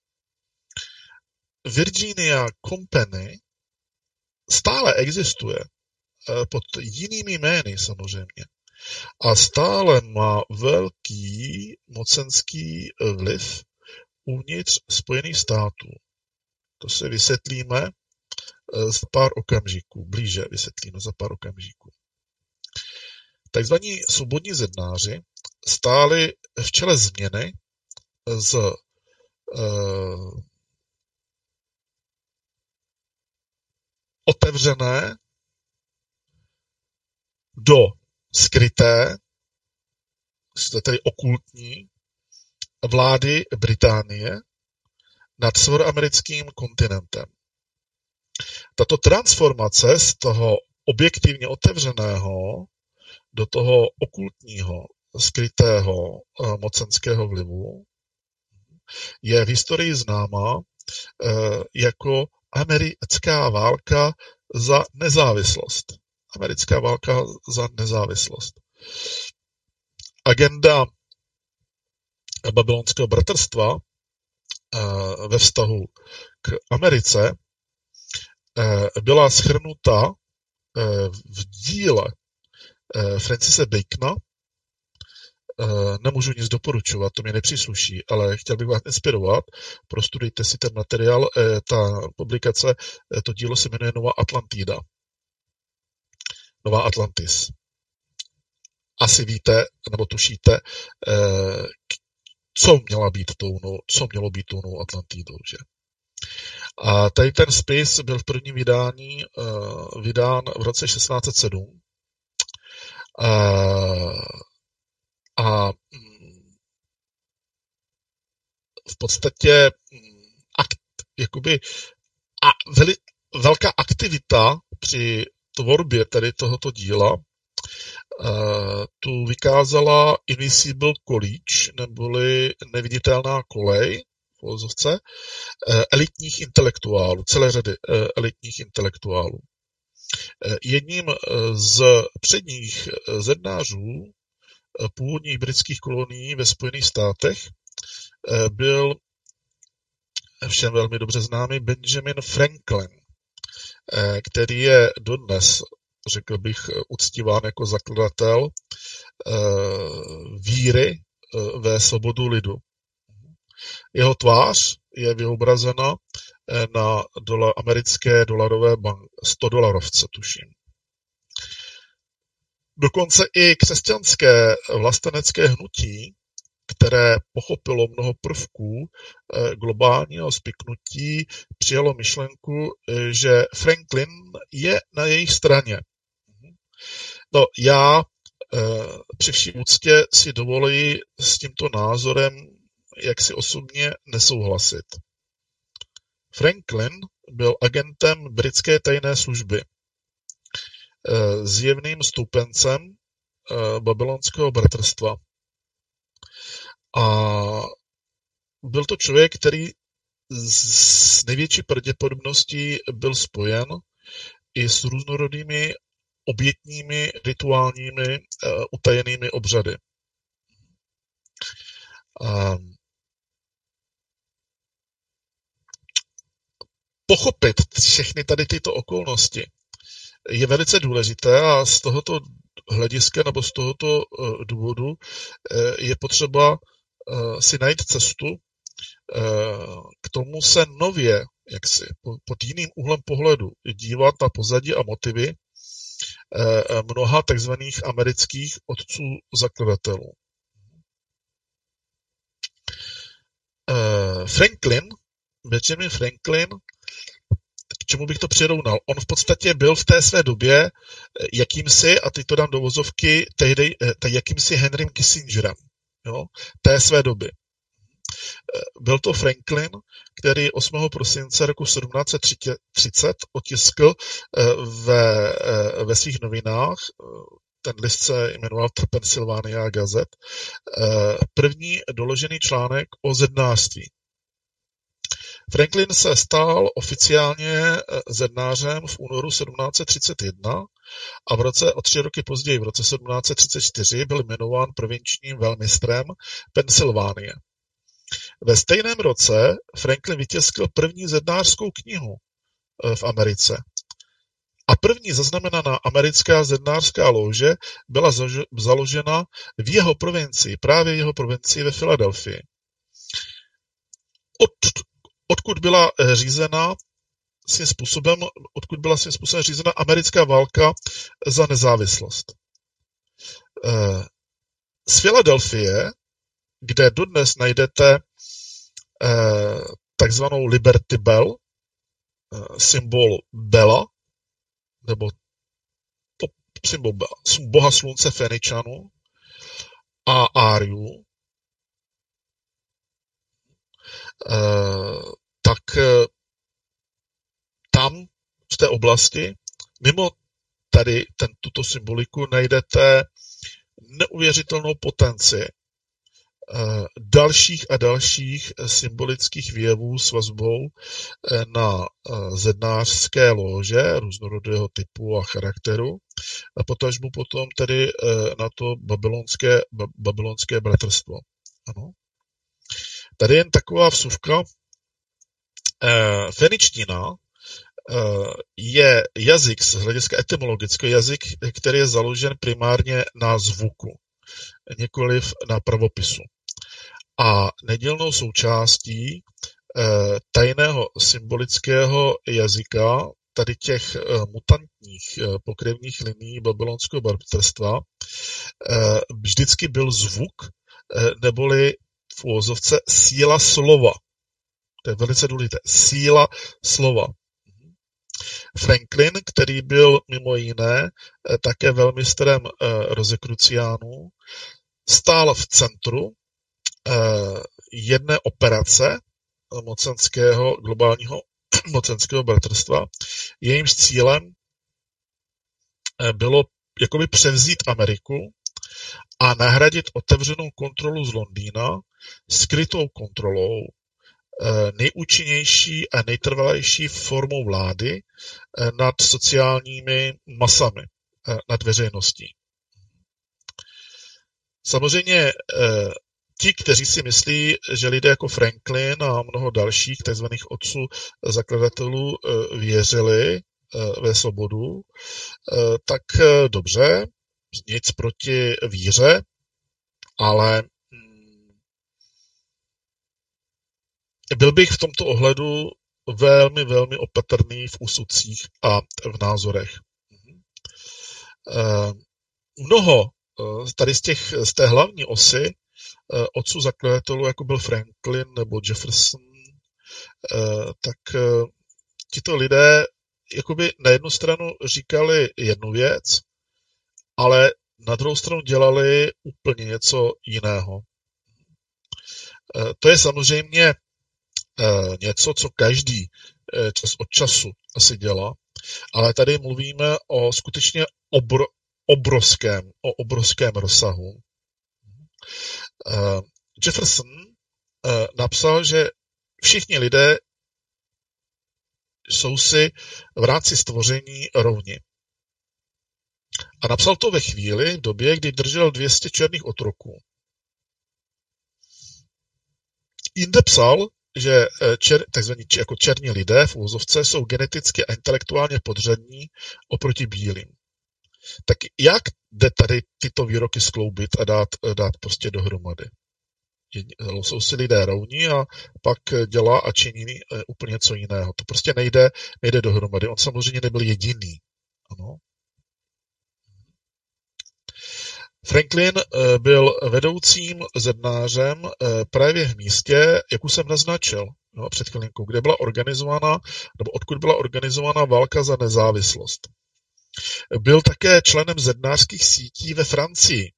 Virginia Company stále existuje pod jinými jmény samozřejmě a stále má velký mocenský vliv uvnitř Spojených států. To si vysvětlíme za pár okamžiků, blíže vysvětlíme za pár okamžiků. Takzvaní svobodní zednáři stáli v čele změny z uh, otevřené do skryté, tedy okultní vlády Británie nad severoamerickým kontinentem. Tato transformace z toho objektivně otevřeného do toho okultního, skrytého mocenského vlivu je v historii známá jako americká válka za nezávislost. Americká válka za nezávislost. Agenda babylonského bratrstva ve vztahu k Americe byla shrnuta v díle Francise Bacona nemůžu nic doporučovat, to mi nepřísluší, ale chtěl bych vás inspirovat, prostudujte si ten materiál, ta publikace, to dílo se jmenuje Nová Atlantida. Nová Atlantis. Asi víte, nebo tušíte, co měla být tou, co mělo být tou Novou Atlantidou, že? A tady ten spis byl v prvním vydání uh, vydán v roce šestnáct set sedm. Uh, a v podstatě akt, jakoby, a veli, velká aktivita při tvorbě tady tohoto díla uh, tu vykázala Invisible College, neboli neviditelná kolej, filozofce, elitních intelektuálů, celé řady elitních intelektuálů. Jedním z předních zednářů původních britských kolonií ve Spojených státech byl všem velmi dobře známý Benjamin Franklin, který je dodnes, řekl bych, uctíván jako zakladatel víry ve svobodu lidu. Jeho tvář je vyobrazena na dola, americké dolarové bank, sto dolarovce, tuším. Dokonce i křesťanské vlastenecké hnutí, které pochopilo mnoho prvků globálního spiknutí, přijalo myšlenku, že Franklin je na jejich straně. No, já při vší úctě si dovoluji s tímto názorem jak si osobně nesouhlasit. Franklin byl agentem britské tajné služby, zjevným stoupencem babylonského bratrstva. A byl to člověk, který s největší pravděpodobností byl spojen i s různorodými obětními, rituálními, utajenými obřady. A pochopit všechny tady tyto okolnosti je velice důležité a z tohoto hlediska nebo z tohoto důvodu je potřeba si najít cestu k tomu se nově, jaksi, pod jiným úhlem pohledu dívat na pozadí a motivy mnoha takzvaných amerických otců zakladatelů. Franklin, Benjamin Franklin, k čemu bych to přirovnal? On v podstatě byl v té své době jakýmsi, a teď to dám do vozovky, tehdy, jakýmsi Henrym Kissingerem, jo, té své doby. Byl to Franklin, který osmého prosince roku sedmnáct set třicet otiskl ve, ve svých novinách, ten list se jmenoval Pennsylvania Gazette, první doložený článek o zednářství. Franklin se stal oficiálně zednářem v únoru sedmnáct set třicet jedna a v roce o tři roky později, v roce sedmnáct set třicet čtyři, byl jmenován provinčním velmistrem Pensylvánie. Ve stejném roce Franklin vytiskl první zednářskou knihu v Americe. A první zaznamenaná americká zednářská lóže byla založena v jeho provincii, právě jeho provincii ve Filadelfii. Od, odkud byla řízena svým způsobem, odkud byla svým způsobem řízena americká válka za nezávislost. Z Filadelfie, kde dodnes najdete takzvanou Liberty Bell, symbol Bela, nebo to symbol boha slunce Feničanů a Áriů, tak tam v té oblasti, mimo tady ten, tuto symboliku, najdete neuvěřitelnou potenci dalších a dalších symbolických výjevů s vazbou na zednářské lóže různorodého typu a charakteru a potažmu potom tedy na to babylonské, babylonské bratrstvo. Ano. Tady jen taková vsuvka. Feničtina je jazyk z hlediska etymologického jazyk, který je založen primárně na zvuku. nikoliv na pravopisu. A nedílnou součástí tajného symbolického jazyka tady těch mutantních pokrevních linií babylonského barbarstva vždycky byl zvuk, neboli v uvozovce síla slova. To je velice důležité. Síla slova. Franklin, který byl mimo jiné také velmistrem Rosicruciánů, stál v centru jedné operace mocenského, globálního mocenského bratrstva. Jejímž cílem bylo jakoby převzít Ameriku a nahradit otevřenou kontrolu z Londýna skrytou kontrolou, nejúčinnější a nejtrvalejší formou vlády nad sociálními masami, nad veřejností. Samozřejmě ti, kteří si myslí, že lidé jako Franklin a mnoho dalších tzv. Otců zakladatelů věřili ve svobodu, tak dobře, nic proti víře, ale byl bych v tomto ohledu velmi, velmi opatrný v úsudcích a v názorech. Mnoho tady z, těch, z té hlavní osy otců zakladatelů, jako byl Franklin nebo Jefferson, tak tito lidé jakoby na jednu stranu říkali jednu věc, ale na druhou stranu dělali úplně něco jiného. To je samozřejmě něco, co každý čas od času asi dělá, ale tady mluvíme o skutečně obro, obrovském, o obrovském rozsahu. Jefferson napsal, že všichni lidé jsou si v rámci stvoření rovni. A napsal to ve chvíli, v době, kdy držel dvě stě černých otroků. Jinde psal, že čer, takzvaní jako černí lidé v úvozovce jsou geneticky a intelektuálně podřadní oproti bílým. Tak jak jde tady tyto výroky skloubit a dát, dát prostě dohromady? Jsou si lidé rovní a pak dělá a činí úplně něco jiného. To prostě nejde, nejde dohromady. On samozřejmě nebyl jediný. Ano. Franklin byl vedoucím zednářem právě v místě, jak už jsem naznačil no, před chvilinkou, kde byla organizována, nebo odkud byla organizována válka za nezávislost. Byl také členem zednářských sítí ve Francii.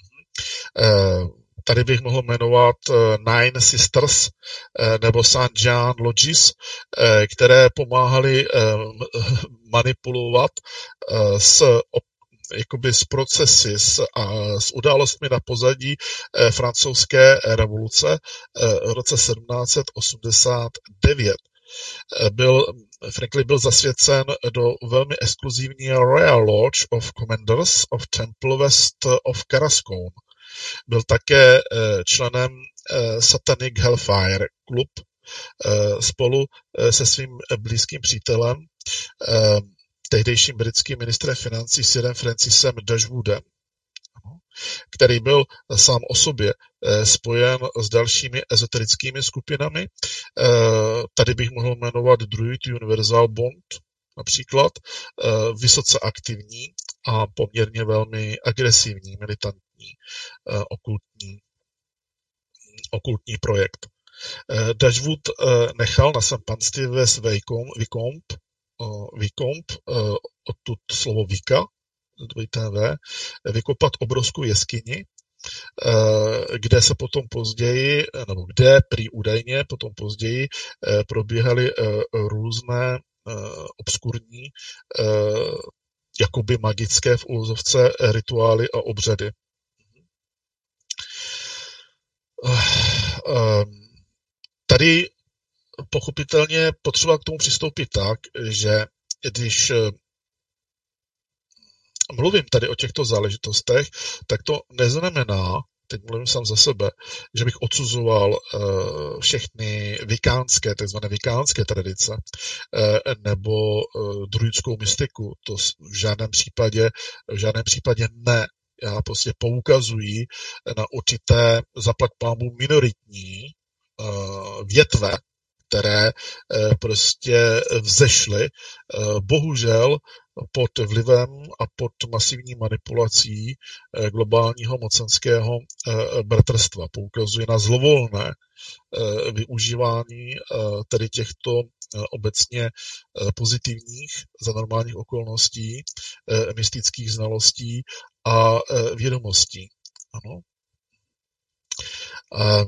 Tady bych mohl jmenovat Nine Sisters nebo Saint Jean Lodges, které pomáhaly manipulovat s jakoby s procesy, s, a, s událostmi na pozadí e, francouzské revoluce e, v roce sedmnáct set osmdesát devět. E, byl, Franklin byl zasvěcen do velmi exkluzivní Royal Lodge of Commanders of Temple West of Carascon. Byl také e, členem e, Satanic Hellfire Club e, spolu e, se svým blízkým přítelem e, tehdejším britským ministrem financí Sirem Francisem Dashwoodem, který byl sám o sobě spojen s dalšími ezoterickými skupinami. Tady bych mohl jmenovat Druid Universal Bond, například, vysoce aktivní a poměrně velmi agresivní, militantní, okultní, okultní projekt. Dashwood nechal na svém panství West Vicombe Vicombe, odtud slovo Vika, dvojité V, vykopat obrovskou jeskyni, kde se potom později, nebo kde prý údajně potom později probíhaly různé obskurní, jakoby magické v úvozovce rituály a obřady. Tady pochopitelně potřeba k tomu přistoupit tak, že když mluvím tady o těchto záležitostech, tak to neznamená, teď mluvím sám za sebe, že bych odsuzoval uh, všechny vikánské, takzvané vikánské tradice uh, nebo uh, druidskou mystiku. To v žádném případě, v žádném případě ne. Já prostě poukazuji na určité zaplať pánbůh minoritní uh, větve, které uh, prostě vzešly uh, bohužel pod vlivem a pod masivní manipulací uh, globálního mocenského uh, bratrstva. Poukazuje na zlovolné uh, využívání uh, tedy těchto uh, obecně uh, pozitivních za normálních okolností uh, mystických znalostí a uh, vědomostí. Ano. Uh,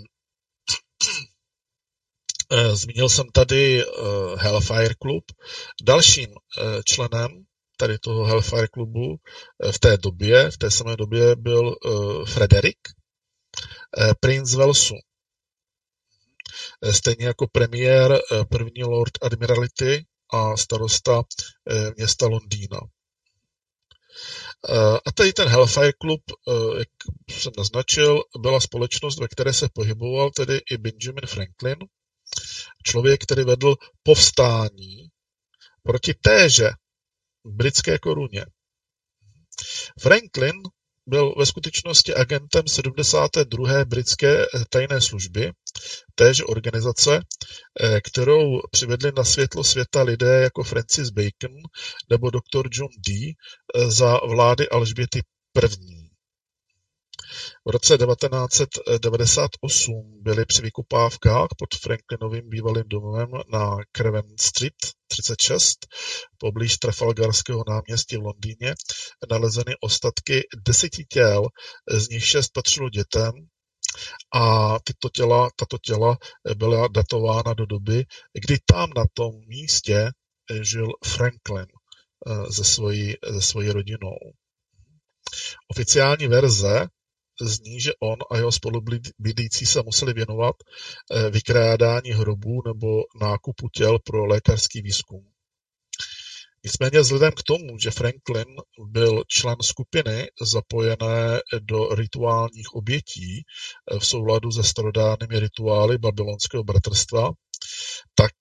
Zmínil jsem tady uh, Hellfire Club. Dalším uh, členem tady toho Hellfire Clubu uh, v té době, v té samé době byl uh, Frederick, uh, princ Walesu. Uh, stejně jako premiér, uh, první lord admirality a starosta uh, města Londýna. Uh, a tady ten Hellfire Club, uh, jak jsem naznačil, byla společnost, ve které se pohyboval tedy i Benjamin Franklin, člověk, který vedl povstání proti téže britské koruně. Franklin byl ve skutečnosti agentem sedmdesáté druhé britské tajné služby, téže organizace, kterou přivedli na světlo světa lidé jako Francis Bacon nebo doktor John Dee za vlády Alžběty první. V roce devatenáct set devadesát osm byli při vykopávkách pod Franklinovým bývalým domem na Craven Street třicet šest poblíž Trafalgarského náměstí v Londýně nalezeny ostatky deseti těl, z nich šest patřilo dětem a tyto těla, tato těla byla datována do doby, kdy tam na tom místě žil Franklin se svojí, se svojí rodinou. Oficiální verze zní, že on a jeho spolubydlící se museli věnovat vykrádání hrobů nebo nákupu těl pro lékařský výzkum. Nicméně vzhledem k tomu, že Franklin byl člen skupiny zapojené do rituálních obětí v souladu se starodávnými rituály babylonského bratrstva, tak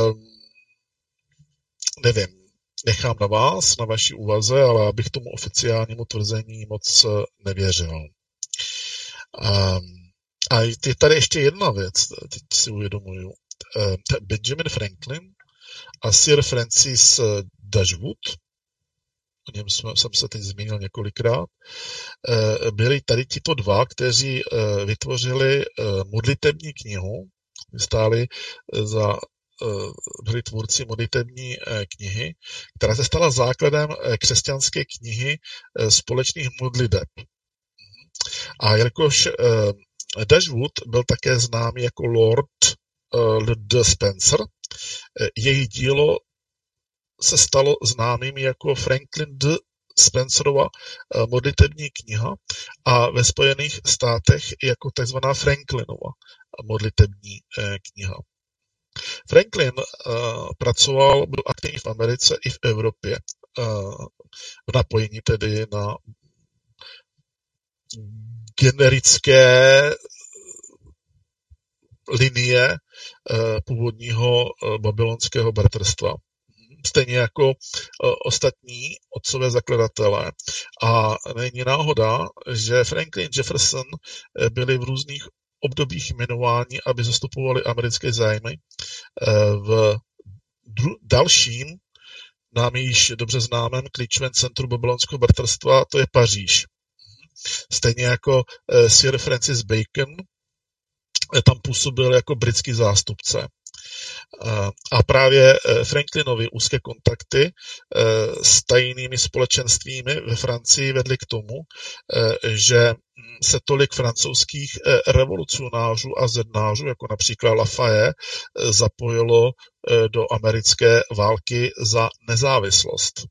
nevím, nechám na vás, na vaší úvaze, ale abych tomu oficiálnímu tvrzení moc nevěřil. A je tady ještě jedna věc, teď si uvědomuju. Benjamin Franklin a Sir Francis Dashwood, o něm jsem se teď zmínil několikrát, byli tady tito dva, kteří vytvořili modlitební knihu, stáli za byli tvůrci modlitební knihy, která se stala základem křesťanské knihy společných modliteb. A jelikož Dashwood byl také známý jako Lord D. Spencer, její dílo se stalo známým jako Franklin D. Spencerova modlitební kniha a ve Spojených státech jako tzv. Franklinova modlitební kniha. Franklin uh, pracoval, byl aktivní v Americe i v Evropě, uh, v napojení tedy na generické linie uh, původního uh, babylonského bratrstva. Stejně jako uh, ostatní otcové zakladatelé. A není náhoda, že Franklin Jefferson uh, byli v různých obdobích jmenování, aby zastupovali americké zájmy. V dru- dalším, nám již dobře známém klíčovém centru babylonského bratrstva, to je Paříž. Stejně jako Sir Francis Bacon tam působil jako britský zástupce. A právě Franklinovi úzké kontakty s tajnými společenstvími ve Francii vedly k tomu, že se tolik francouzských revolucionářů a zednářů, jako například Lafayette, zapojilo do americké války za nezávislost.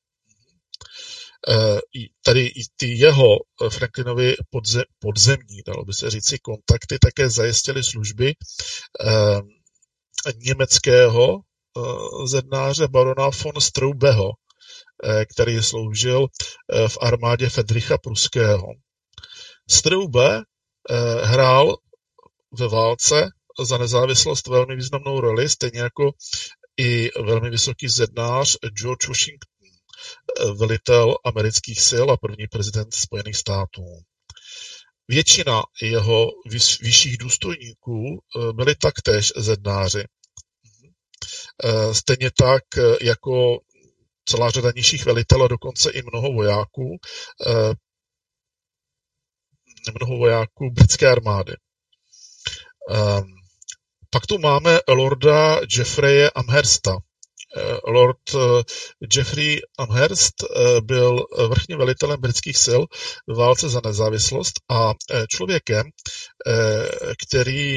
Tady ty jeho Franklinovi podze, podzemní, dalo by se říci, kontakty také zajistily služby německého zednáře barona von Stroubeho, který sloužil v armádě Fridricha Pruského. Straube hrál ve válce za nezávislost velmi významnou roli, stejně jako i velmi vysoký zednář George Washington. velitel amerických sil a první prezident Spojených států. Většina jeho vyšších důstojníků byli taktéž zednáři. Stejně tak jako celá řada nižších velitelů a dokonce i mnoho vojáků, mnoho vojáků britské armády. Pak tu máme lorda Jeffreye Amhersta. Lord Jeffrey Amherst byl vrchním velitelem britských sil v válce za nezávislost a člověkem, který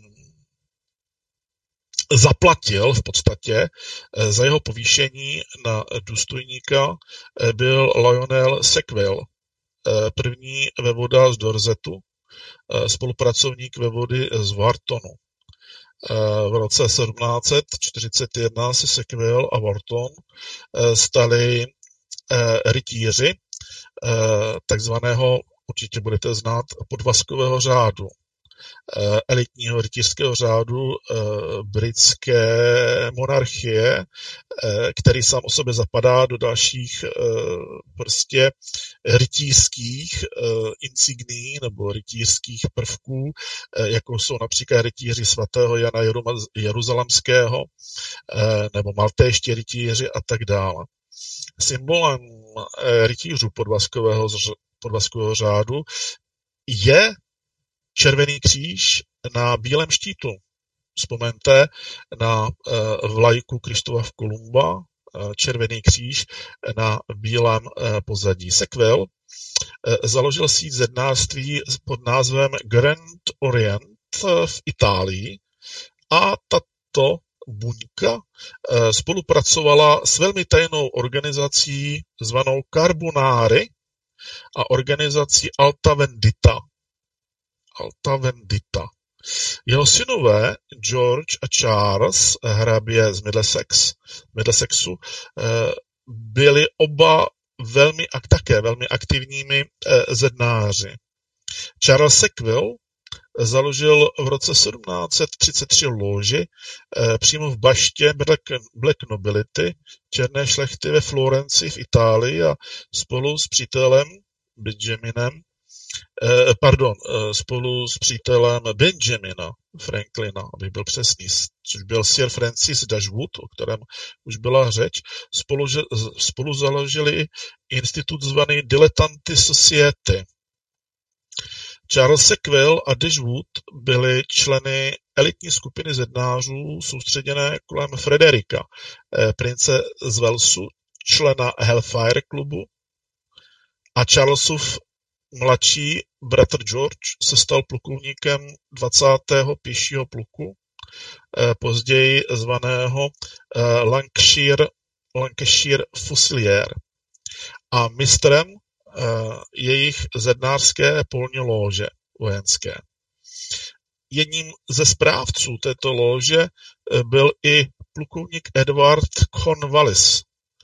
zaplatil v podstatě za jeho povýšení na důstojníka, byl Lionel Sackville, první vévoda z Dorsetu, spolupracovník vévody z Whartonu. V roce sedmnáct set čtyřicet jedna se Sackville a Wharton stali rytíři takzvaného, určitě budete znát, podvazkového řádu, elitního rytířského řádu britské monarchie, který sám o sobě zapadá do dalších prostě rytířských insigní nebo rytířských prvků, jako jsou například rytíři svatého Jana Jeruzalemského nebo maltéští rytíři a tak dále. Symbolem rytířů podvazkového, podvazkového řádu je červený kříž na bílém štítu. Vzpomeňte na vlajku Krištofa Kolumba, červený kříž na bílém pozadí. Sackville založil síť zednářství pod názvem Grand Orient v Itálii a tato buňka spolupracovala s velmi tajnou organizací zvanou Carbonari a organizací Alta Vendita. Alta Vendita. Jeho synové George a Charles, hrabě z Middlesex, Middlesexu, byli oba velmi, také velmi aktivními zednáři. Charles Sackville založil v roce sedmnáct set třicet tři lóži přímo v baště Black, Black Nobility, černé šlechty ve Florencii v Itálii a spolu s přítelem Benjaminem Pardon, spolu s přítelem Benjamina Franklina, aby byl přesný, což byl Sir Francis Dashwood, o kterém už byla řeč, spolu, spolu založili institut zvaný Dilettanti Society. Charles Sackville a Dashwood byli členy elitní skupiny zednářů soustředěné kolem Frederika, prince z Walesu, člena Hellfire klubu, a Charlesův mladší bratr George se stal plukovníkem dvacátého pěšího pluku, později zvaného Lancashire, Lancashire Fusilier, a mistrem jejich zednářské polní lóže vojenské. Jedním ze správců této lóže byl i plukovník Edward Cornwallis,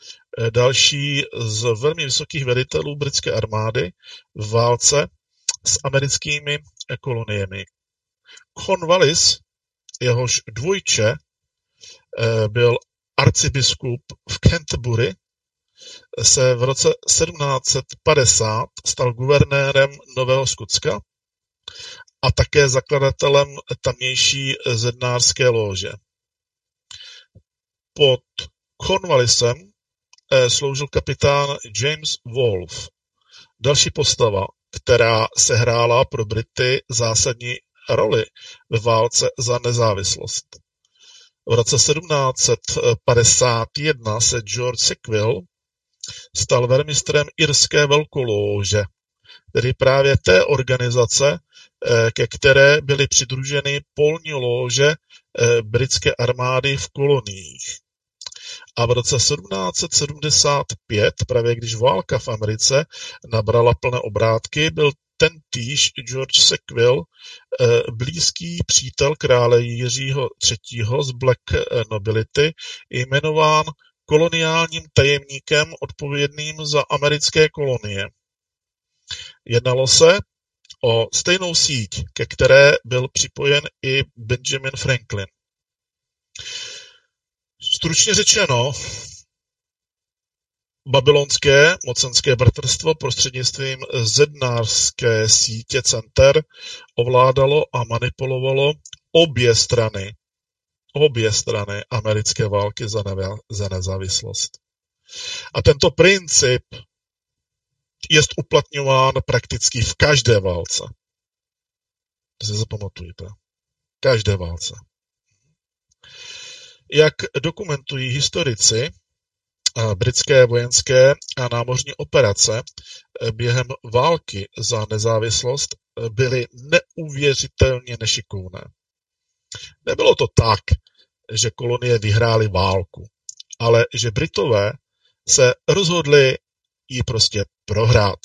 další z velmi vysokých velitelů britské armády v válce s americkými koloniemi. Cornwallis, jehož dvojče byl arcibiskup v Canterbury, se v roce sedmnáct set padesát stal guvernérem Nového Skotska a také zakladatelem tamnější zednářské lóže. Pod Cornwallisem sloužil kapitán James Wolfe, další postava, která sehrála pro Brity zásadní roli ve válce za nezávislost. V roce sedmnáct set padesát jedna se George Sackville stal velmistrem irské velkolóže, tedy právě té organizace, ke které byly přidruženy polní lóže britské armády v koloniích. A v roce sedmnáct set sedmdesát pět, právě když válka v Americe nabrala plné obrátky, byl tentýž George Sackville, blízký přítel krále Jiřího třetího z Black Nobility, jmenován koloniálním tajemníkem odpovědným za americké kolonie. Jednalo se o stejnou síť, ke které byl připojen i Benjamin Franklin. Stručně řečeno, babylonské mocenské bratrstvo prostřednictvím zednářské sítě center ovládalo a manipulovalo obě strany, obě strany americké války za, neve, za nezávislost. A tento princip je uplatňován prakticky v každé válce. To si zapamatujte. Každé válce. Jak dokumentují historici, britské vojenské a námořní operace během války za nezávislost byly neuvěřitelně nešikovné. Nebylo to tak, že kolonie vyhrály válku, ale že Britové se rozhodli ji prostě prohrát.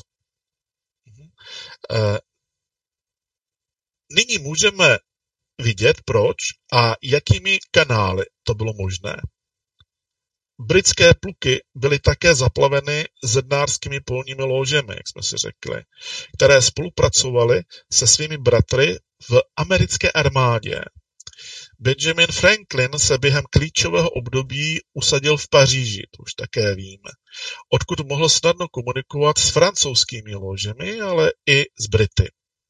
Nyní můžeme vidět, proč a jakými kanály to bylo možné. Britské pluky byly také zaplaveny zednářskými polními lóžemi, jak jsme si řekli, které spolupracovaly se svými bratry v americké armádě. Benjamin Franklin se během klíčového období usadil v Paříži, to už také víme, odkud mohl snadno komunikovat s francouzskými lóžemi, ale i s Brity.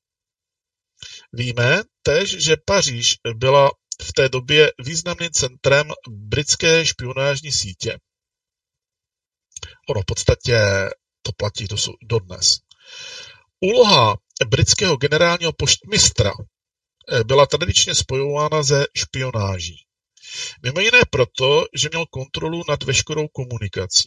Víme též, že Paříž byla v té době významným centrem britské špionážní sítě. Ono v podstatě to platí dodnes. Úloha britského generálního poštmistra byla tradičně spojována se špionáží. Mimo jiné proto, že měl kontrolu nad veškerou komunikací.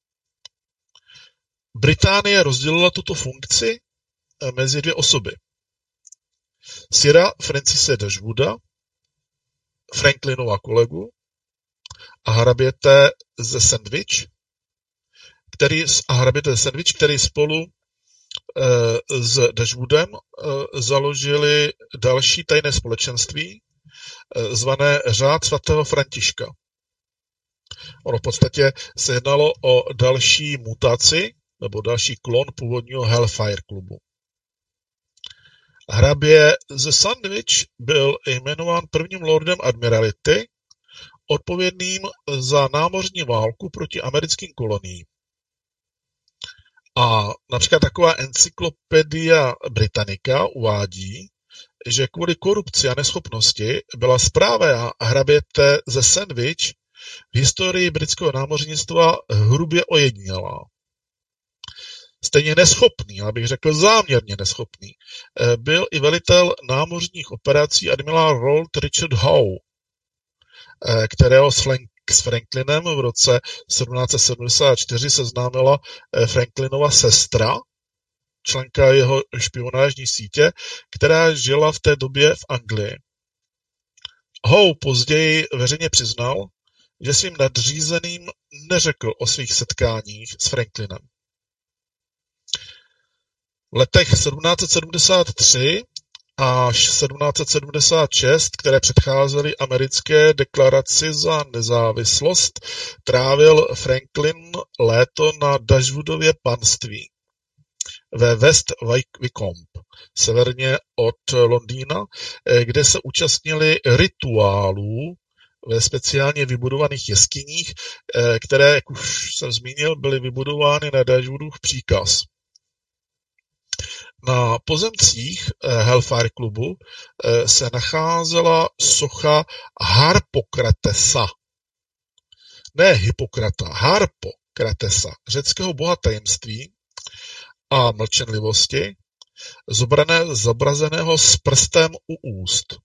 Británie rozdělila tuto funkci mezi dvě osoby. Sira Francise Dashwooda, Franklinova kolegu, a hraběte ze Sandwich, který, a hraběte ze Sandwich, který spolu e, s Dashwoodem e, založili další tajné společenství, e, zvané Řád svatého Františka. Ono v podstatě se jednalo o další mutaci, nebo další klon původního Hellfire klubu. Hrabě ze Sandwich byl jmenován prvním lordem admirality, odpovědným za námořní válku proti americkým koloniím. A například taková Encyclopedia Britannica uvádí, že kvůli korupci a neschopnosti byla správa hraběte ze Sandwich v historii britského námořnictva hrubě ojedinělá. Stejně neschopný, abych řekl záměrně neschopný, byl i velitel námořních operací admirál Roald Richard Howe, kterého s, Frank, s Franklinem v roce sedmnáct set sedmdesát čtyři seznámila Franklinova sestra, členka jeho špionážní sítě, která žila v té době v Anglii. Howe později veřejně přiznal, že svým nadřízeným neřekl o svých setkáních s Franklinem. V letech sedmnáct set sedmdesát tři až sedmnáct set sedmdesát šest, které předcházely americké deklaraci za nezávislost, trávil Franklin léto na Dashwoodově panství ve West Wycombe, severně od Londýna, kde se účastnili rituálů ve speciálně vybudovaných jeskyních, které, jak už jsem zmínil, byly vybudovány na Dashwoodův příkaz. Na pozemcích Hellfire klubu se nacházela socha Harpokratesa. Ne Hippokrata, Harpokratesa, řeckého boha tajemství a mlčenlivosti, zobrané, zobrazeného s prstem u úst.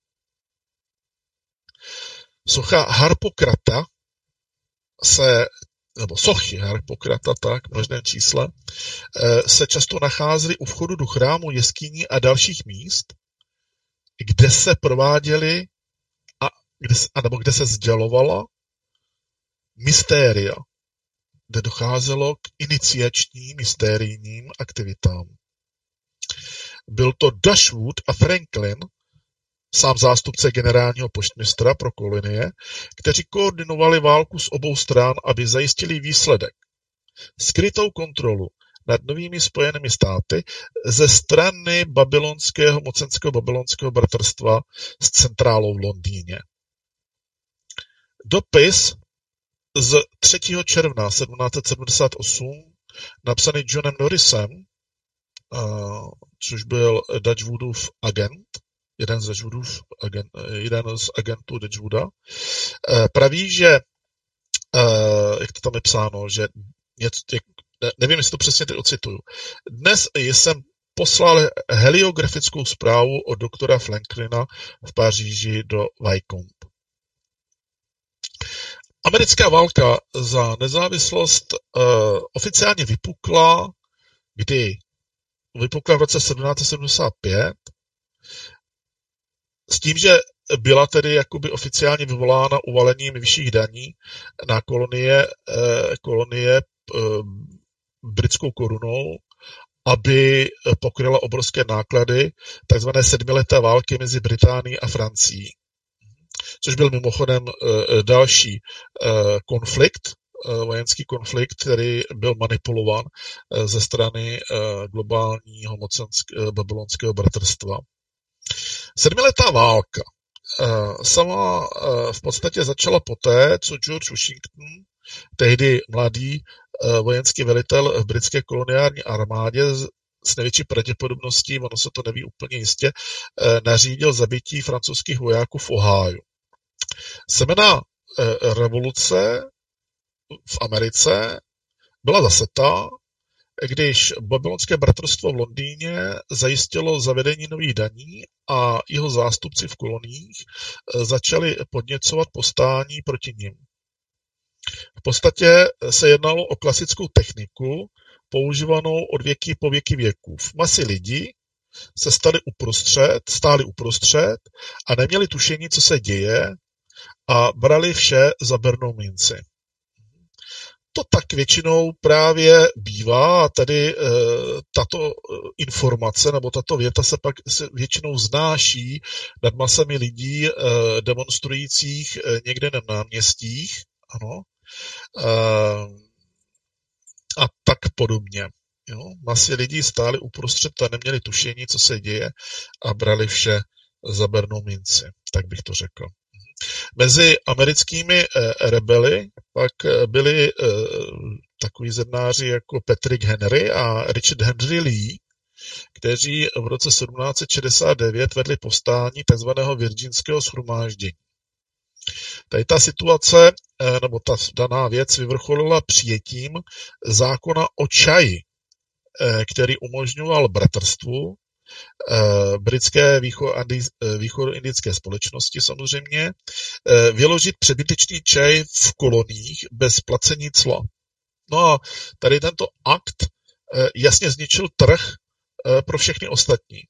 Socha Harpokrata se nebo sochy Harpokrata, tak v množném čísle, se často nacházely u vchodu do chrámu, jeskyní a dalších míst, kde se prováděly a kde, anebo kde se sdělovala mystéria, kde docházelo k iniciačním mysterijním aktivitám. Byl to Dashwood a Franklin, sám zástupce generálního poštmistra pro kolonie, kteří koordinovali válku z obou stran, aby zajistili výsledek. Skrytou kontrolu nad novými spojenými státy ze strany babylonského mocenského babylonského bratrstva s centrálou v Londýně. Dopis z třetího června sedmnáct set sedmdesát osm, napsaný Johnem Norrisem, uh, což byl Dutchwoodův agent, jeden z Dutchwoodův agent, jeden z agentů Dutchwooda, uh, praví, že, uh, jak to tam je psáno, že něco, jak, nevím, jestli to přesně teď ocituju. Dnes jsem poslal heliografickou zprávu od doktora Franklina v Paříži do Wycombe. Americká válka za nezávislost uh, oficiálně vypukla, kdy vypukla v roce sedmnáct set sedmdesát pět, s tím, že byla tedy jakoby oficiálně vyvolána uvalením vyšších daní na kolonie, uh, kolonie uh, britskou korunou, aby pokryla obrovské náklady takzvané sedmileté války mezi Británií a Francií. Což byl mimochodem další konflikt, vojenský konflikt, který byl manipulovan ze strany globálního mocenského babylonského bratrstva. Sedmiletá válka sama v podstatě začala poté, co George Washington, tehdy mladý vojenský velitel v britské koloniální armádě, s největší pravděpodobností, ono se to neví úplně jistě, nařídil zabití francouzských vojáků v Ohiu. Semena revoluce v Americe byla zase ta, když babylonské bratrstvo v Londýně zajistilo zavedení nových daní a jeho zástupci v koloniích začali podněcovat povstání proti nim. V podstatě se jednalo o klasickou techniku, používanou od věky po věky věků. Masy lidí se staly uprostřed, stály uprostřed a neměli tušení, co se děje, a brali vše za bernou minci. To tak většinou právě bývá a tady e, tato informace nebo tato věta se pak se většinou vznáší nad masami lidí e, demonstrujících e, někde na náměstích, ano, e, a tak podobně. Jo? Masy lidí stály uprostřed a neměli tušení, co se děje, a brali vše za bernou minci, tak bych to řekl. Mezi americkými rebely pak byli takoví zednáři jako Patrick Henry a Richard Henry Lee, kteří v roce sedmnáct set šedesát devět vedli povstání tzv. Virginského shromáždění. Tady ta situace, nebo ta daná věc vyvrcholila přijetím zákona o čaji, který umožňoval bratrstvu, britské východoindické společnosti samozřejmě, vyložit přebytečný čaj v koloniích bez placení cla. No a tady tento akt jasně zničil trh pro všechny ostatní.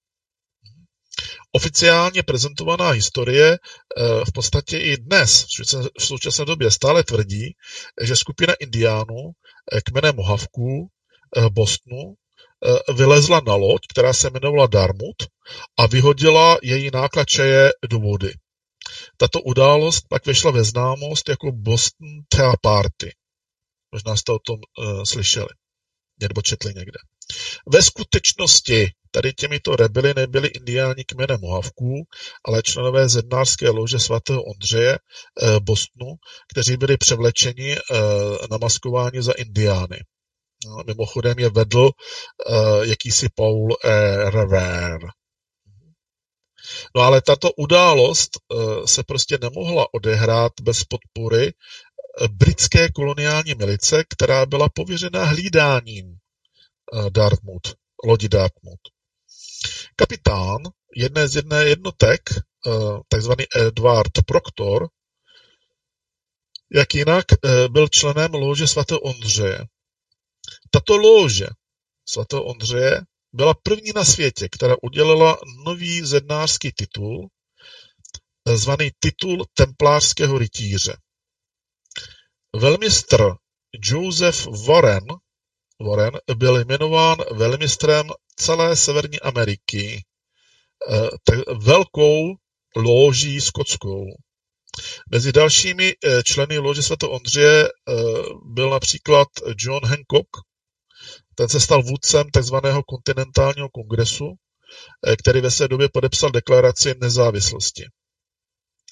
Oficiálně prezentovaná historie v podstatě i dnes, v současné době, stále tvrdí, že skupina indiánů kmene Mohawků Bostonu vylezla na loď, která se jmenovala Dartmouth, a vyhodila její náklad čaje do vody. Tato událost pak vešla ve známost jako Boston Tea Party. Možná jste o tom uh, slyšeli, nebo četli někde. Ve skutečnosti tady těmito rebely nebyli indiáni kmene Mohawků, ale členové zednářské lože svatého Ondřeje uh, Bostonu, kteří byli převlečeni uh, na maskování za indiány. No, mimochodem je vedl uh, jakýsi Paul E. Revere. No ale tato událost uh, se prostě nemohla odehrát bez podpory uh, britské koloniální milice, která byla pověřena hlídáním uh, Dartmouth, lodi Dartmouth. Kapitán jedné z jedné jednotek, uh, takzvaný Edward Proctor, jak jinak uh, byl členem lože svatého Ondřeje. Tato lóže svatého Ondřeje byla první na světě, která udělala nový zednářský titul, zvaný titul templářského rytíře. Velmistr Joseph Warren, Warren byl jmenován velmistrem celé Severní Ameriky, velkou lóží skotskou. Mezi dalšími členy lože svatého Ondřeje byl například John Hancock. Ten se stal vůdcem takzvaného kontinentálního kongresu, který ve své době podepsal deklaraci nezávislosti.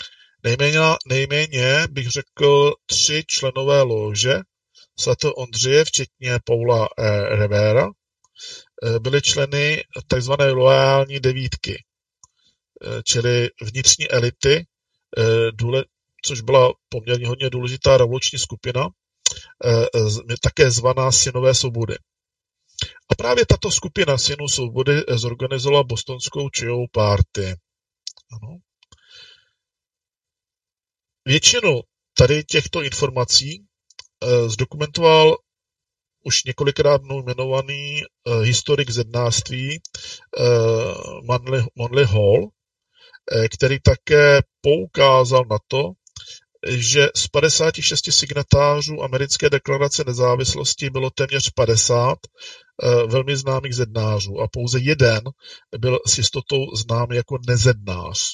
Nejméně, nejméně bych řekl tři členové lože svatého Ondřeje, včetně Paula eh, Revera, eh, byli členy takzvané loajální devítky, eh, čili vnitřní elity, eh, důle, což byla poměrně hodně důležitá revoluční skupina, eh, z, také zvaná Synové svobody. A právě tato skupina Synů svobody zorganizovala bostonskou čajovou party. Ano. Většinu tady těchto informací eh, zdokumentoval už několikrát mnou jmenovaný eh, historik zednářství eh, Manly, Manly Hall, eh, který také poukázal na to, že z padesáti šesti signatářů americké deklarace nezávislosti bylo téměř padesát eh, velmi známých zednářů a pouze jeden byl s jistotou znám jako nezednář.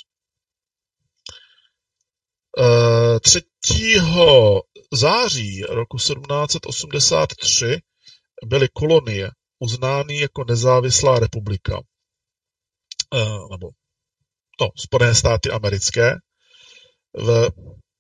třetího září roku sedmnáct set osmdesát tři byly kolonie uznány jako nezávislá republika, nebo no, Spojené státy americké, v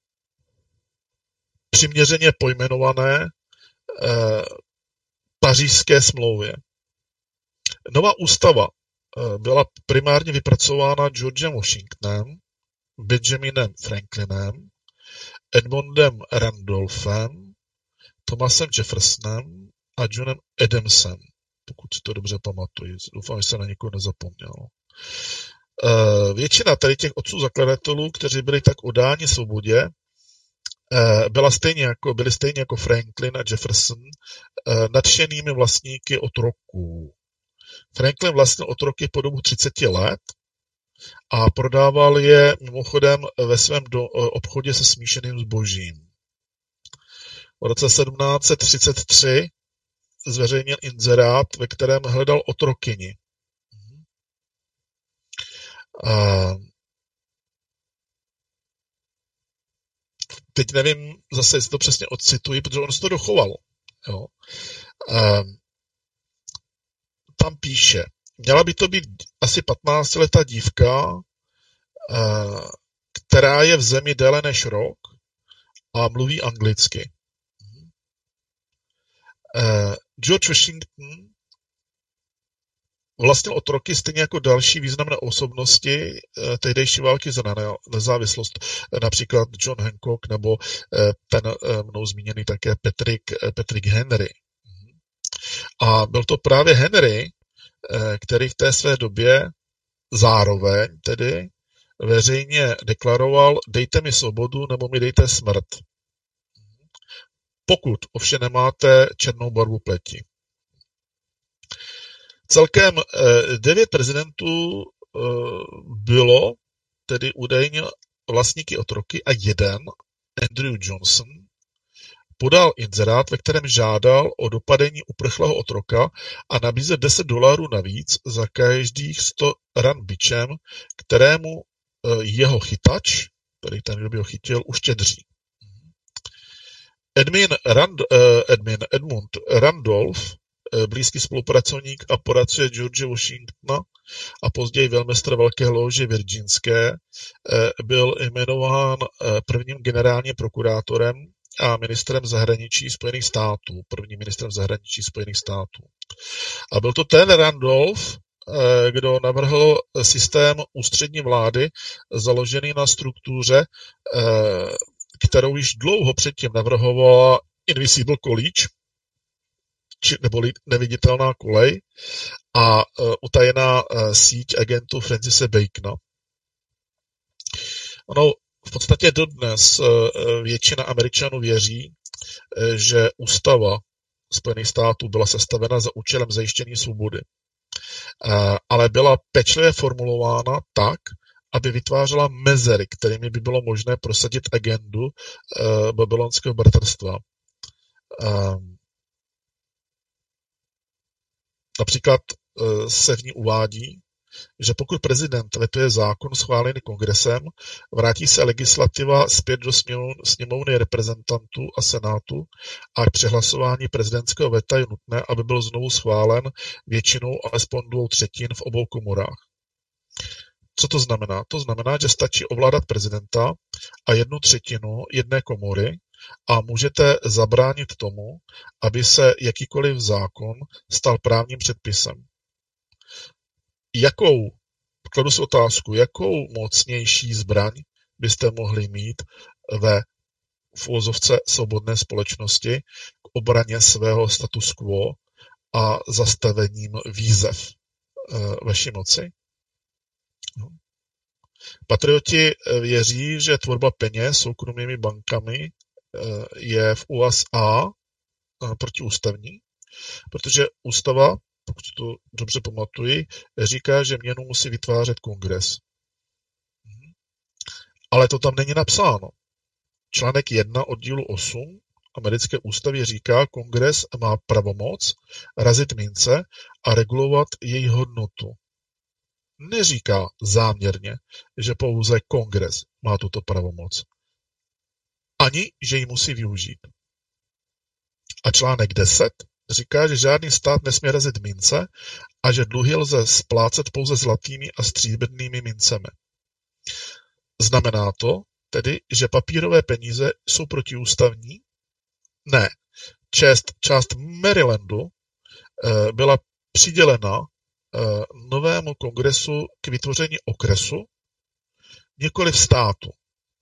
přiměřeně pojmenované eh, pařížské smlouvě. Nová ústava eh, byla primárně vypracována Georgem Washingtonem, Benjaminem Franklinem, Edmundem Randolphem, Thomasem Jeffersonem a Johnem Adamsem, pokud si to dobře pamatuji. Doufám, že se na někoho nezapomněl. Většina tady těch otců zakladatelů, kteří byli tak odáni svobodě, byla stejně jako, byli stejně jako Franklin a Jefferson nadšenými vlastníky otroků. Franklin vlastnil otroky po dobu třicet let a prodával je mimochodem ve svém do, obchodě se smíšeným zbožím. V roce sedmnáct set třicet tři zveřejnil inzerát, ve kterém hledal otrokyni. A teď nevím zase, jestli to přesně odcituji, protože ono se to dochovalo. Jo. A tam píše, měla by to být asi patnáctiletá dívka, která je v zemi déle než rok a mluví anglicky. George Washington vlastnil otroky stejně jako další významné osobnosti tehdejší války za nezávislost, například John Hancock nebo ten mnou zmíněný také Patrick, Patrick Henry. A byl to právě Henry, který v té své době zároveň tedy veřejně deklaroval, dejte mi svobodu nebo mi dejte smrt. Pokud ovšem nemáte černou barvu pleti. Celkem devět prezidentů bylo tedy údajně vlastníky otroky a jeden, Andrew Johnson, podal inzerát, ve kterém žádal o dopadení uprchlého otroka a nabízel deset dolarů navíc za každých sto ran bičem, kterému jeho chytač, který ten, kdo by ho chytil, uštědří. Edmin, Rand, Edmin Edmund Randolph, blízký spolupracovník a poradce George Washingtona a později velmistr Velké lóže virginské, byl jmenován prvním generálním prokurátorem a ministrem zahraničí Spojených států, prvním ministrem zahraničí Spojených států. A byl to ten Randolph, kdo navrhl systém ústřední vlády založený na struktuře, kterou již dlouho předtím navrhovala Invisible College, či, neboli neviditelná kolej, a utajená síť agentů Francise Bacona. Ono v podstatě dodnes většina Američanů věří, že ústava Spojených států byla sestavena za účelem zajištění svobody. Ale byla pečlivě formulována tak, aby vytvářela mezery, kterými by bylo možné prosadit agendu babylonského bratrstva. Například se v ní uvádí, že pokud prezident vetuje zákon schválený kongresem, vrátí se legislativa zpět do sněmovny reprezentantů a senátu a k přehlasování prezidentského veta je nutné, aby byl znovu schválen většinou alespoň dvou třetin v obou komorách. Co to znamená? To znamená, že stačí ovládat prezidenta a jednu třetinu jedné komory a můžete zabránit tomu, aby se jakýkoliv zákon stal právním předpisem. Jakou, kladu si otázku, jakou mocnější zbraň byste mohli mít ve v uvozovce svobodné společnosti k obraně svého status quo a zastavením výzev e, vaší moci? No. Patrioti věří, že tvorba peněz soukromými bankami e, je v U S A e, protiústavní, protože ústava, pokud to dobře pamatuji, říká, že měnu musí vytvářet kongres. Ale to tam není napsáno. Článek jedna oddílu osm americké ústavy říká, kongres má pravomoc razit mince a regulovat její hodnotu. Neříká záměrně, že pouze kongres má tuto pravomoc. Ani, že ji musí využít. A článek deset říká, že žádný stát nesmí razit mince a že dluhy lze splácet pouze zlatými a stříbrnými mincemi. Znamená to tedy, že papírové peníze jsou protiústavní? Ne. Část, část Marylandu e, byla přidělena e, novému kongresu k vytvoření okresu, nikoliv státu.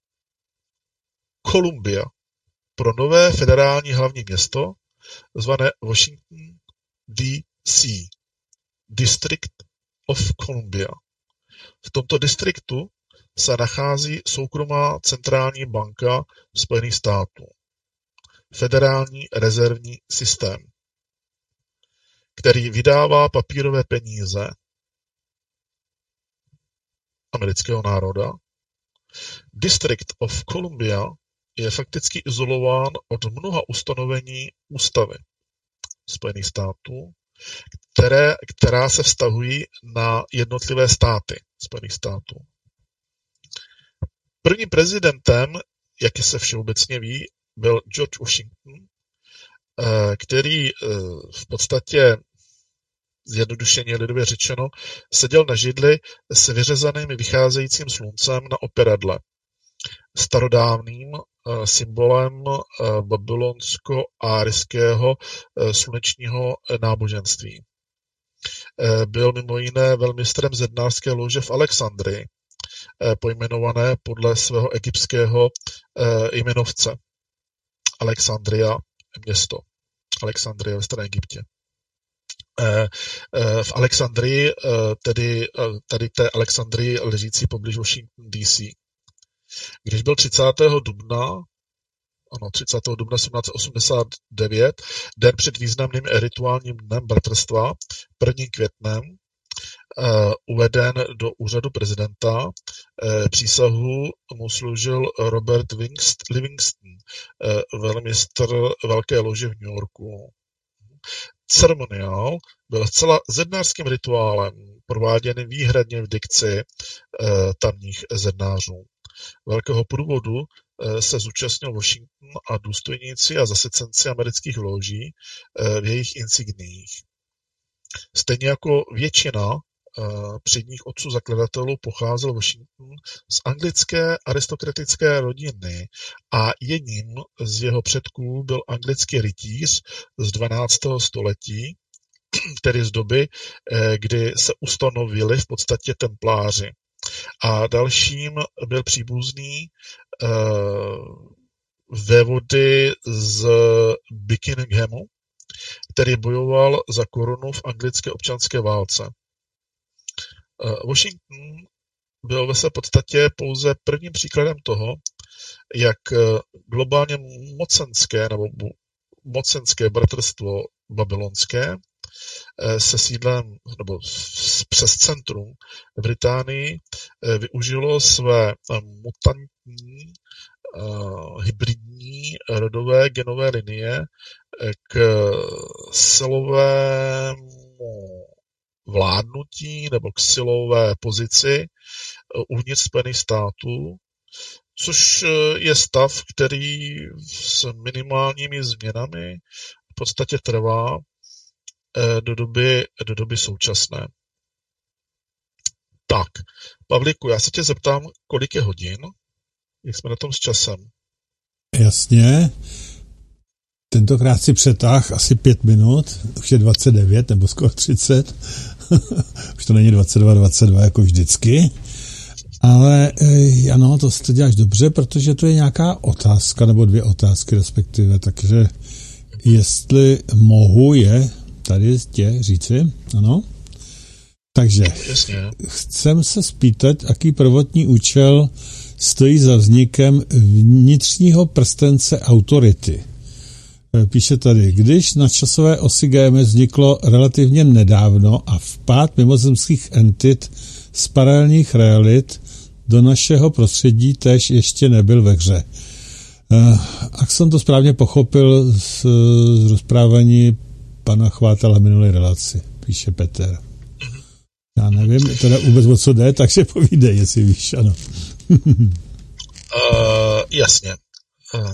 Columbia pro nové federální hlavní město, zvané Washington D C, District of Columbia. V tomto distriktu se nachází soukromá centrální banka Spojených států, Federální rezervní systém, který vydává papírové peníze amerického národa. District of Columbia je fakticky izolován od mnoha ustanovení ústavy Spojených států, které, která se vztahují na jednotlivé státy Spojených států. Prvním prezidentem, jak se všeobecně ví, byl George Washington, který v podstatě, zjednodušeně lidově řečeno, seděl na židli s vyřezaným vycházejícím sluncem na operadle, starodávným symbolem babylonsko-árijského slunečního náboženství. Byl mimo jiné velmistrem zednářské lože v Alexandrii, pojmenované podle svého egyptského jmenovce. Alexandria, město. Alexandrie ve starém Egyptě. V Alexandrii, tedy tady té Alexandrii ležící poblíž Washington D C. Když byl třicátého dubna, ano, třicátého dubna sedmnáct osmdesát devět, den před významným rituálním dnem bratrstva, prvním květnem, Uh, uveden do úřadu prezidenta. Uh, přísahu mu složil Robert Livingston, uh, velmistr Velké lože v New Yorku. Ceremoniál byl zcela zednářským rituálem, prováděný výhradně v dikci uh, tamních zednářů. Velkého průvodu uh, se zúčastnil Washington a důstojníci a zasecenci amerických loží uh, v jejich insigniích. Stejně jako většina předních otců zakladatelů pocházel Washington z anglické aristokratické rodiny a jedním z jeho předků byl anglický rytíř z dvanáctého století, tedy z doby, kdy se ustanovili v podstatě templáři. A dalším byl příbuzný vévody z Buckinghamu, který bojoval za korunu v anglické občanské válce. Washington byl ve své podstatě pouze prvním příkladem toho, jak globálně mocenské nebo mocenské bratrstvo babylonské se sídlem nebo přes centrum v Británii využilo své mutantní hybridní rodové genové linie k silovému vládnutí nebo k silové pozici uvnitř Spojených států, což je stav, který s minimálními změnami v podstatě trvá do doby, do doby současné. Tak, Pavlíku, já se tě zeptám, kolik je hodin? Jak jsme na tom s časem? Jasně. Tentokrát si přetáh asi pět minut, už je dvacet devět nebo skoro třicet. Už to není dvacet dva, dvacet dva jako vždycky. Ale e, ano, to, to děláš dobře, protože to je nějaká otázka, nebo dvě otázky respektive, takže jestli mohu je tady tě říci, ano. Takže chcem se spýtat, jaký prvotní účel stojí za vznikem vnitřního prstence autority. Píše tady, když na časové osi G M S vzniklo relativně nedávno a vpád mimozemských entit z paralelních realit do našeho prostředí též ještě nebyl ve hře. Ak jsem to správně pochopil z, z rozprávání pana Chvátala minulé relaci, píše Petr. Já nevím teda vůbec o co jde, takže povídej, jestli víš, ano. uh, jasně. Uh,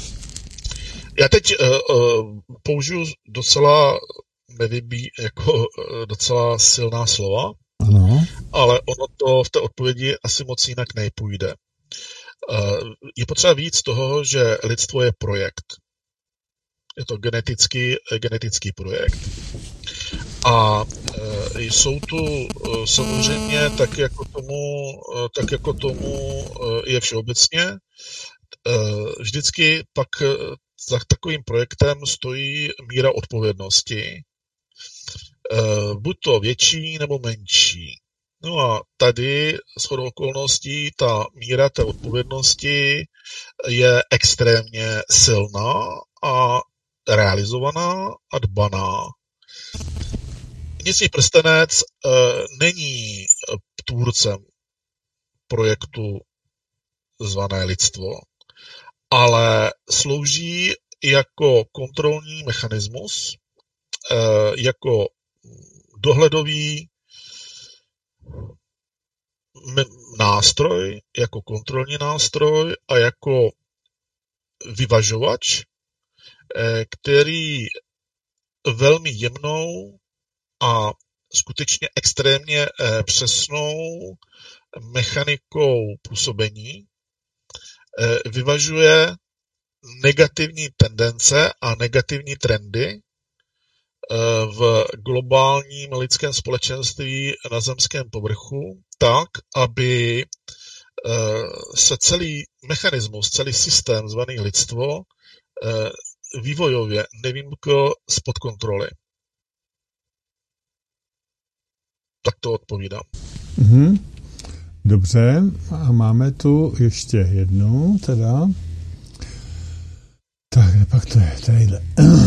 já teď uh, uh, použiju docela, nevybí, jako uh, docela silná slova, ano. Ale ono to v té odpovědi asi moc jinak nejpůjde. Uh, je potřeba víc toho, že lidstvo je projekt. Je to genetický, genetický projekt. A e, jsou tu e, samozřejmě, tak jako tomu, e, tak jako tomu e, je všeobecně, e, vždycky pak e, za takovým projektem stojí míra odpovědnosti. E, buď to větší nebo menší. No a tady shodou okolností ta míra té odpovědnosti je extrémně silná a realizovaná a dbaná. Vnitřní prstenec e, není tvůrcem projektu zvané lidstvo, ale slouží jako kontrolní mechanismus, e, jako dohledový nástroj, jako kontrolní nástroj a jako vyvažovač, e, který velmi jemnou a skutečně extrémně eh, přesnou mechanikou působení eh, vyvažuje negativní tendence a negativní trendy eh, v globálním lidském společenství na zemském povrchu tak, aby eh, se celý mechanismus, celý systém zvaný lidstvo eh, vývojově nevymkl spod kontroly. Tak to odpovídám. Mm-hmm. Dobře, a máme tu ještě jednu, teda. Tak, pak to je, tadyhle.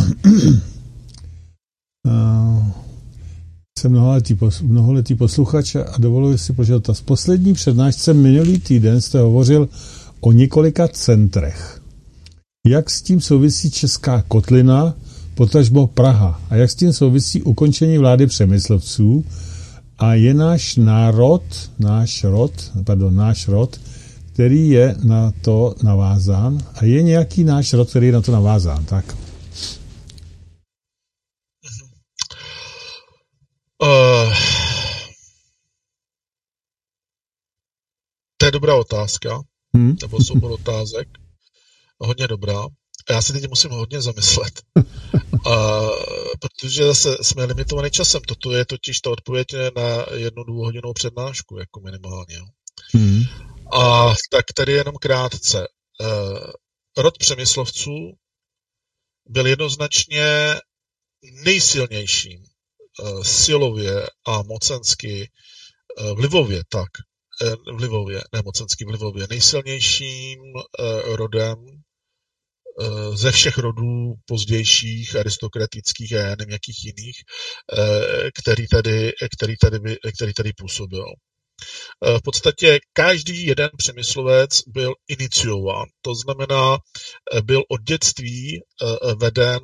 Jsem mnoholetý, mnoholetý posluchač a dovoluji si požádat. V poslední přednášce minulý týden jste hovořil o několika centrech. Jak s tím souvisí Česká kotlina, potažmo Praha? A jak s tím souvisí ukončení vlády Přemyslovců? A je náš národ, náš rod, pardon, náš rod, který je na to navázán. A je nějaký náš rod, který je na to navázán, tak? Uh, to je dobrá otázka, hmm? nebo soubor otázek. Hodně dobrá. A já si teď musím hodně zamyslet. Uh, protože zase jsme limitovaní časem. Toto je totiž ta odpověď na jednu dvouhodinovou přednášku, jako minimálně. Hmm. A tak tady jenom krátce. Uh, rod Přemyslovců byl jednoznačně nejsilnějším uh, silově a mocensky uh, vlivově, tak, uh, vlivově, ne mocensky, vlivově, nejsilnějším uh, rodem ze všech rodů pozdějších, aristokratických a já nevím jakých jiných, který tady, který tady, který tady působil. V podstatě každý jeden Přemyslovec byl iniciován, to znamená, byl od dětství veden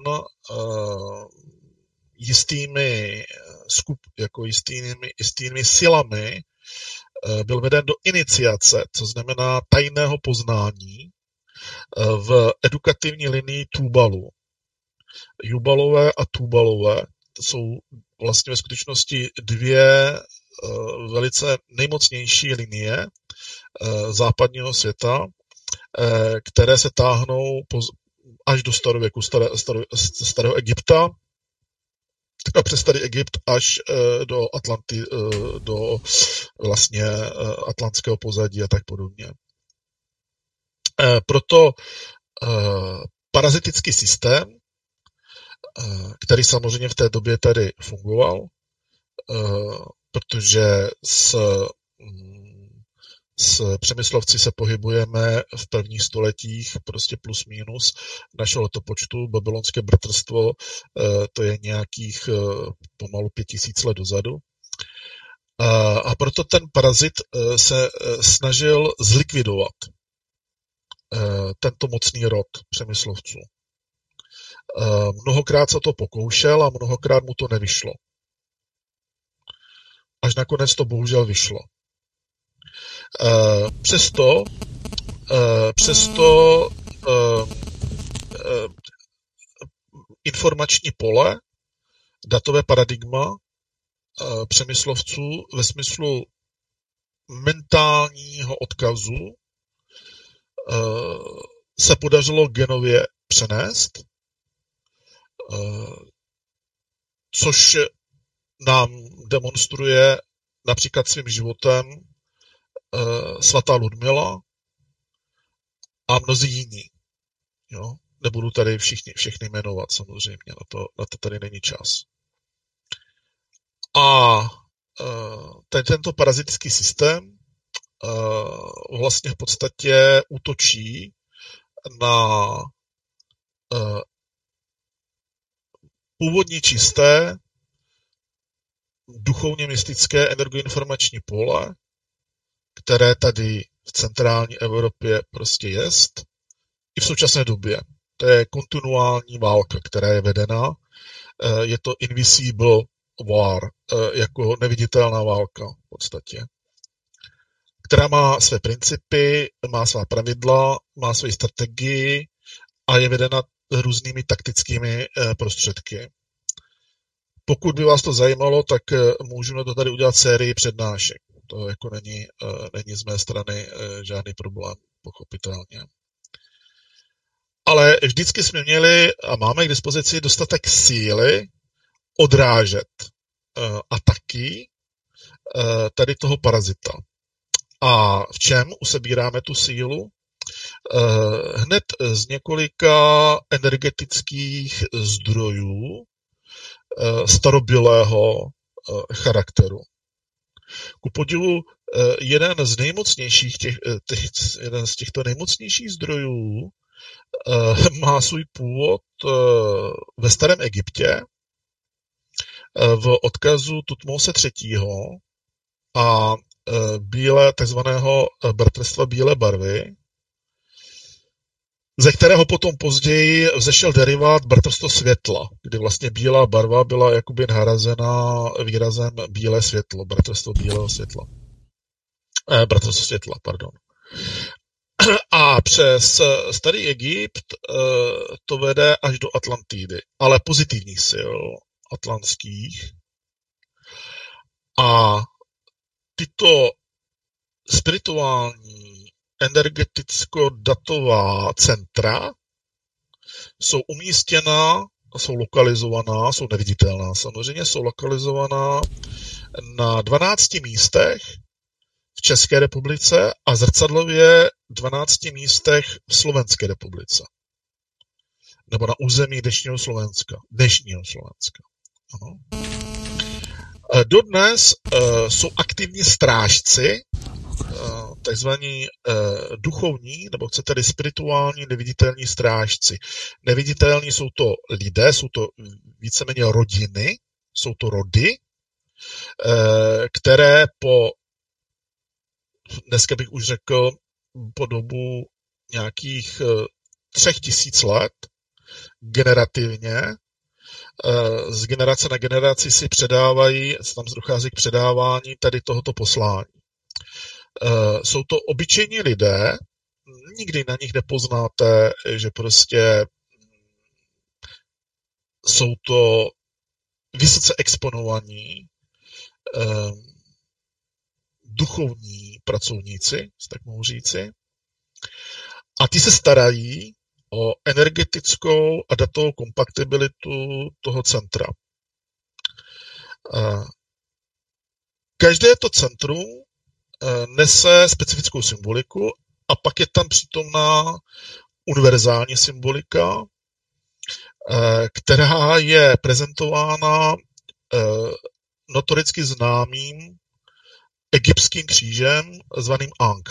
jistými, skup, jako jistými, jistými silami, byl veden do iniciace, co znamená tajného poznání, v edukativní linii Túbalu. Jubalové a Túbalové jsou vlastně ve skutečnosti dvě velice nejmocnější linie západního světa, které se táhnou až do starověku, staré, staré, starého Egypta, a přes starý Egypt až do Atlanty, do vlastně atlantského pozadí a tak podobně. Proto parazitický systém, který samozřejmě v té době tady fungoval, protože s, s Přemyslovci se pohybujeme v prvních stoletích prostě plus minus našeho letopočtu. Babylonské bratrstvo to je nějakých pomalu pět tisíc let dozadu. A proto ten parazit se snažil zlikvidovat tento mocný rod Přemyslovců. Mnohokrát se to pokoušel a mnohokrát mu to nevyšlo. Až nakonec to bohužel vyšlo. Přesto, přesto informační pole, datové paradigma Přemyslovců ve smyslu mentálního odkazu se podařilo genově přenést, což nám demonstruje například svým životem svatá Ludmila a mnozí jiní. Jo? Nebudu tady všichni, všechny jmenovat samozřejmě, na to, na to tady není čas. A ten, tento parazitický systém vlastně v podstatě útočí na původní čisté duchovně mystické energoinformační pole, které tady v centrální Evropě prostě jest, i v současné době. To je kontinuální válka, která je vedena. Je to invisible war, jako neviditelná válka v podstatě, která má své principy, má svá pravidla, má své strategii a je vedena různými taktickými prostředky. Pokud by vás to zajímalo, tak můžeme to tady udělat sérii přednášek. To jako není, není z mé strany žádný problém, pochopitelně. Ale vždycky jsme měli a máme k dispozici dostatek síly odrážet ataky tady toho parazita. A v čem usebíráme tu sílu? Hned z několika energetických zdrojů starobylého charakteru. Ku podivu, jeden z nejmocnějších těch, těch, jeden z těchto nejmocnějších zdrojů má svůj původ ve starém Egyptě v odkazu Tutmose třetího a bílé, takzvaného bratrstva bílé barvy, ze kterého potom později vzešel derivát bratrstvo světla, kdy vlastně bílá barva byla jakoby nahrazena výrazem bílé světlo, bratrstvo bílého světla. Eh, bratrstvo světla, pardon. A přes starý Egypt eh, to vede až do Atlantidy, ale pozitivních sil atlantských. A tyto spirituální energeticko-datová centra jsou umístěna, jsou lokalizovaná, jsou neviditelná samozřejmě, jsou lokalizovaná na dvanácti místech v České republice a zrcadlově dvanácti místech v Slovenské republice. Nebo na území dnešního Slovenska. Dnešního Slovenska. Ano. Dodnes uh, jsou aktivní strážci, uh, takzvaní uh, duchovní, nebo chcete-li spirituální neviditelní strážci. Neviditelní jsou to lidé, jsou to víceméně rodiny, jsou to rody, uh, které po, dneska bych už řekl, po dobu nějakých uh, třech tisíc let, generativně, z generace na generaci si předávají, tam dochází k předávání tady tohoto poslání. Jsou to obyčejní lidé, nikdy na nich nepoznáte, že prostě jsou to vysoce exponovaní duchovní pracovníci, tak mohu říci, a ty se starají o energetickou a datovou kompatibilitu toho centra. Každé to centrum nese specifickou symboliku a pak je tam přítomná univerzální symbolika, která je prezentována notoricky známým egyptským křížem zvaným Ankh.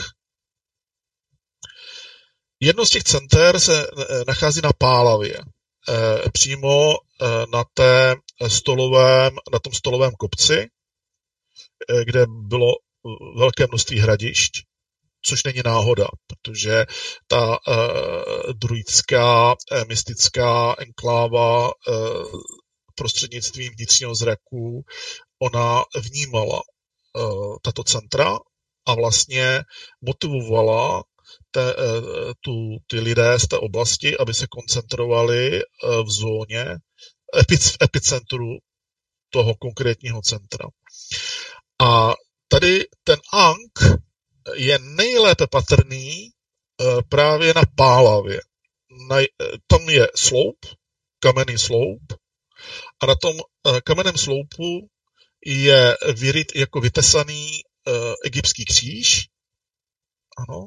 Jedno z těch center se nachází na Pálavě, přímo na, té stolovém, na tom stolovém kopci, kde bylo velké množství hradišť, což není náhoda, protože ta uh, druidská, uh, mystická enkláva uh, prostřednictvím vnitřního zraku, ona vnímala uh, tato centra a vlastně motivovala te, uh, tu, ty lidé z té oblasti, aby se koncentrovali uh, v zóně, epic, v epicentru toho konkrétního centra. A tady ten Ankh je nejlépe patrný uh, právě na Pálavě. Na, tam je sloup, kamenný sloup, a na tom uh, kamenném sloupu je vyryt jako vytesaný uh, egyptský kříž. Ano.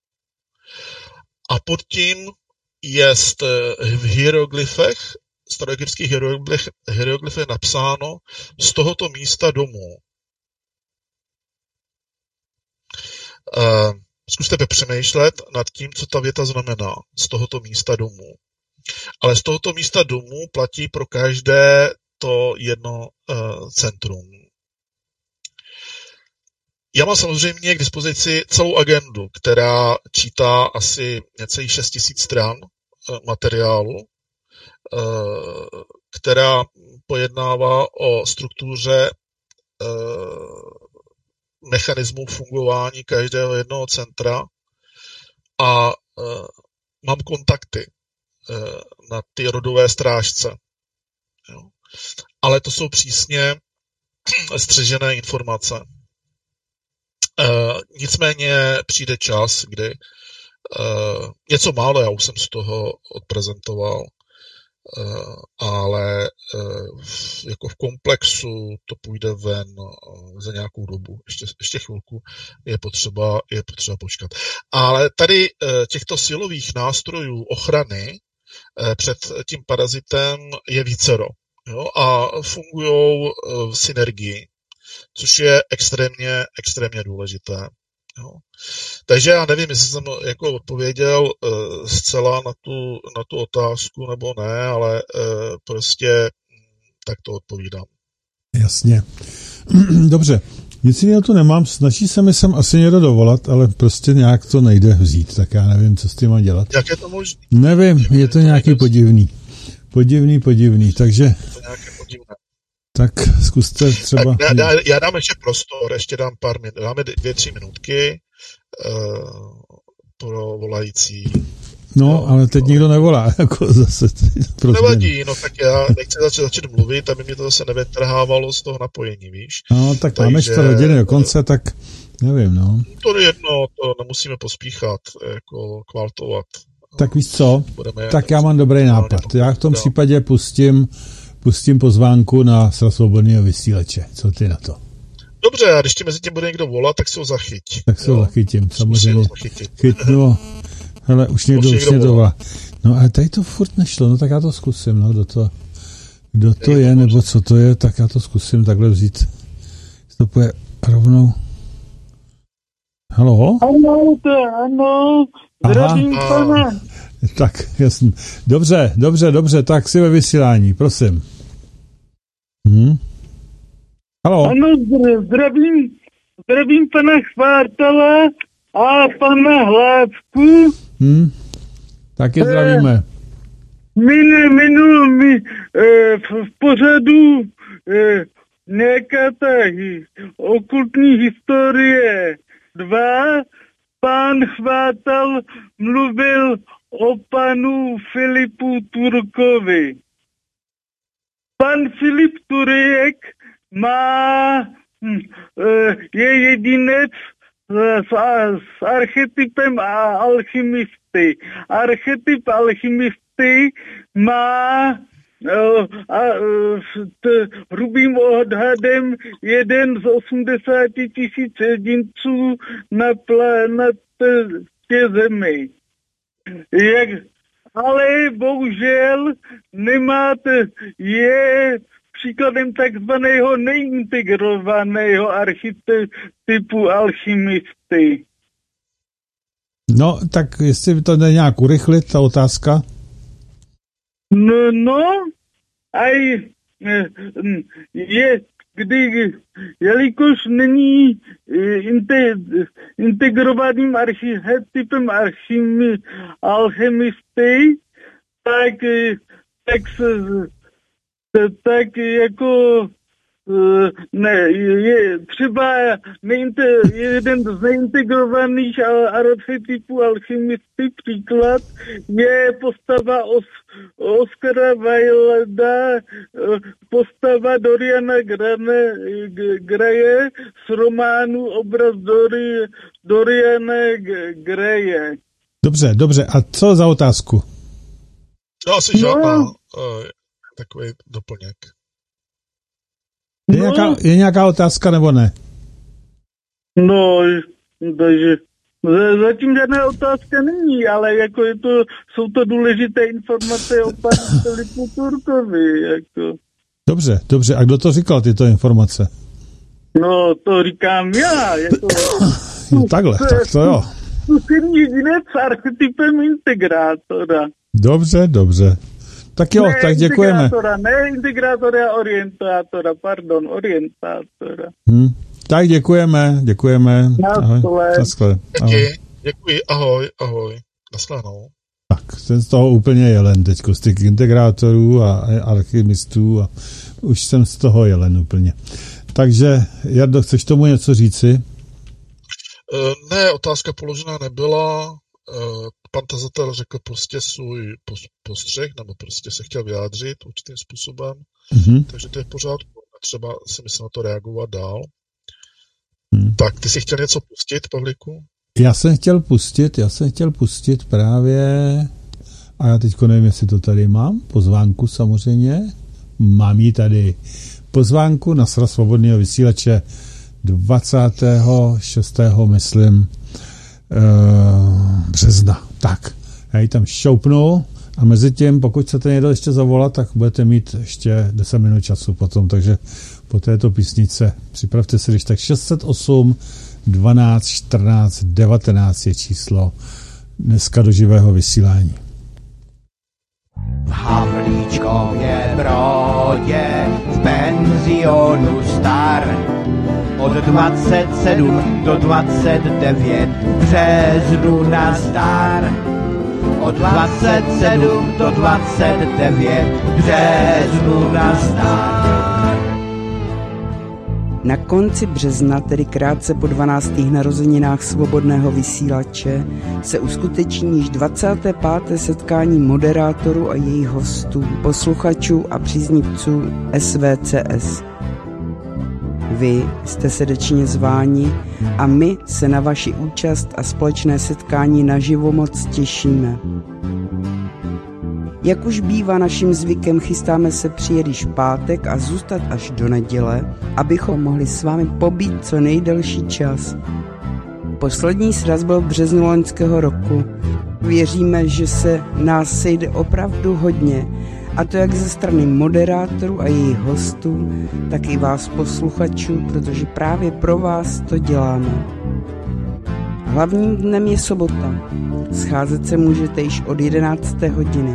A pod tím je v hieroglyfech, staroegyptských hieroglyf, hieroglyfech napsáno z tohoto místa domů. Uh, zkuste přemýšlet nad tím, co ta věta znamená z tohoto místa domů. Ale z tohoto místa domů platí pro každé to jedno uh, centrum. Já mám samozřejmě k dispozici celou agendu, která čítá asi necelých šest tisíc stran uh, materiálu, uh, která pojednává o struktuře uh, mechanismů fungování každého jednoho centra a uh, mám kontakty uh, na ty rodové strážce. Jo. Ale to jsou přísně střežené informace. Uh, nicméně přijde čas, kdy uh, něco málo, já už jsem z toho odprezentoval, Uh, ale uh, jako v komplexu to půjde ven uh, za nějakou dobu. Ještě, ještě chvilku je potřeba, je potřeba počkat. Ale tady uh, těchto silových nástrojů ochrany uh, před tím parazitem je vícero. Jo? A fungují uh, v synergii, což je extrémně, extrémně důležité. Jo. Takže já nevím, jestli jsem jako odpověděl uh, zcela na tu, na tu otázku nebo ne, ale uh, prostě tak to odpovídám. Jasně. Dobře. Nic jiného tu nemám, snaží se mi sem asi někdo dovolat, ale prostě nějak to nejde vzít, tak já nevím, co s tím mám dělat. Jak je to možné? Nevím, je to nějaký podivný. Podivný, podivný, takže... To nějaké podivné. Tak zkuste třeba... Já, já, já dám ještě prostor, ještě dám pár minut, dáme dvě, tři minutky uh, pro volající. No, no, ale teď nikdo nevolá, jako zase. Nevadí, no tak já nechci začít, začít mluvit, aby mě to zase nevytrhávalo z toho napojení, víš. No, tak Takže, máme čtyři hodiny do konce, tak nevím, no. To je jedno, to nemusíme pospíchat, jako kvaltovat. Tak víš co, Budeme tak já mám dobrý nápad. Já v tom případě pustím Pustím pozvánku na Svobodného vysílače. Co ty na to? Dobře, a když ti mezi tím bude někdo volat, tak si ho zachyť. Tak si ho zachytím, samozřejmě. Chytnu. Hele, už někdo, už někdo volá. No ale tady to furt nešlo, no tak já to zkusím, no, kdo to, kdo to je, nebo co to je, tak já to zkusím takhle vzít. To půjde rovnou. Halo? Ano, to ano, zdravím pana. Tak, jasně. Dobře, dobře, dobře, tak si ve vysílání, prosím. Hm? Halo? Ano, zdravím, zdravím pana Chvártala a pana Hlávku. Hm? Taky zdravíme. Minul, minul mi eh, v, v pořadu eh, nějaká ta hi, okultní historie dva, pán Chvátal mluvil o panu Filipu Turkovi. Pan Filip Turek má hm, je jedinec s, s archetypem a alchymisty. Archetyp alchymisty má a s hrubým odhadem jeden z osmdesáti tisíc jedinců na planetě Zemi. Jak, ale bohužel nemáte, je příkladem takzvaného neintegrovaného archetypu alchymisty. No, tak jestli by to jde nějak urychlit, ta otázka? No, no, aj je, kdy, jelikož není inte, integrovaným archetypem archimi, alchemisty, tak, tak, tak jako ne, je třeba neinte, jeden z neintegrovaných archetypů alchymisty, příklad, je postava Os, Oscara Wilda, postava Doriana Grane, Greje z románu Obraz Dori, Doriana Greje. Dobře, dobře. A co za otázku? No, asi žádná no. uh, takový doplněk. Je, no. nějaká, je nějaká otázka, nebo ne? No, takže zatím žádná otázka není, ale jako je to, jsou to důležité informace o panu Filipu Turkovi. Jako. Dobře, dobře. A kdo to říkal, tyto informace? No, to říkám já. Jako, no, takhle, tu, tak to jo. Zkušený jedinec s archetypem integrátora. Dobře, dobře. Tak jo, ne, tak děkujeme. Ne integrátora, orientátora, pardon, orientátora. Hmm. Tak děkujeme, děkujeme. Ahoj. Naschle. Ahoj. Děkuji, ahoj, ahoj. Naschledanou. Tak, jsem z toho úplně jelen teďko, z těch integrátorů a alchymistů a už jsem z toho jelen úplně. Takže, Jardo, chceš tomu něco říci? Ne, otázka položená nebyla. Pan tazatel řekl prostě svůj postřeh, nebo prostě se chtěl vyjádřit určitým způsobem, mm-hmm. takže to je v pořádku. Třeba si myslím na to reagovat dál. Mm. Tak, ty jsi chtěl něco pustit, Pavlíku? Já jsem chtěl pustit, já jsem chtěl pustit právě, a já teďko nevím, jestli to tady mám, pozvánku samozřejmě, mám ji tady, pozvánku na Sraz svobodného vysílače dvacátého šestého myslím, března. Tak, já ji tam šoupnu a mezi tím, pokud chcete někdo ještě zavolat, tak budete mít ještě deset minut času potom, takže po této písnice připravte se, když tak šest set osm dvanáct čtrnáct devatenáct je číslo dneska do živého vysílání. V Havlíčkově Brodě v penzionu Star od dvacet sedm do dvacet devět v březnu nazdar. Od dvacet sedm do dvacet devět v březnu nazdar. Na konci března, tedy krátce po dvanáctých narozeninách svobodného vysílače, se uskuteční již dvacáté páté setkání moderátorů a jejich hostů, posluchačů a příznivců S V C S. Vy jste srdečně zváni a my se na vaši účast a společné setkání naživo moc těšíme. Jak už bývá naším zvykem, chystáme se přijet již v pátek a zůstat až do neděle, abychom mohli s vámi pobít co nejdelší čas. Poslední sraz byl v březnu loňského roku. Věříme, že se nás sejde opravdu hodně, a to jak ze strany moderátorů a jejich hostů, tak i vás posluchačů, protože právě pro vás to děláme. Hlavním dnem je sobota. Scházet se můžete již od jedenácté hodiny.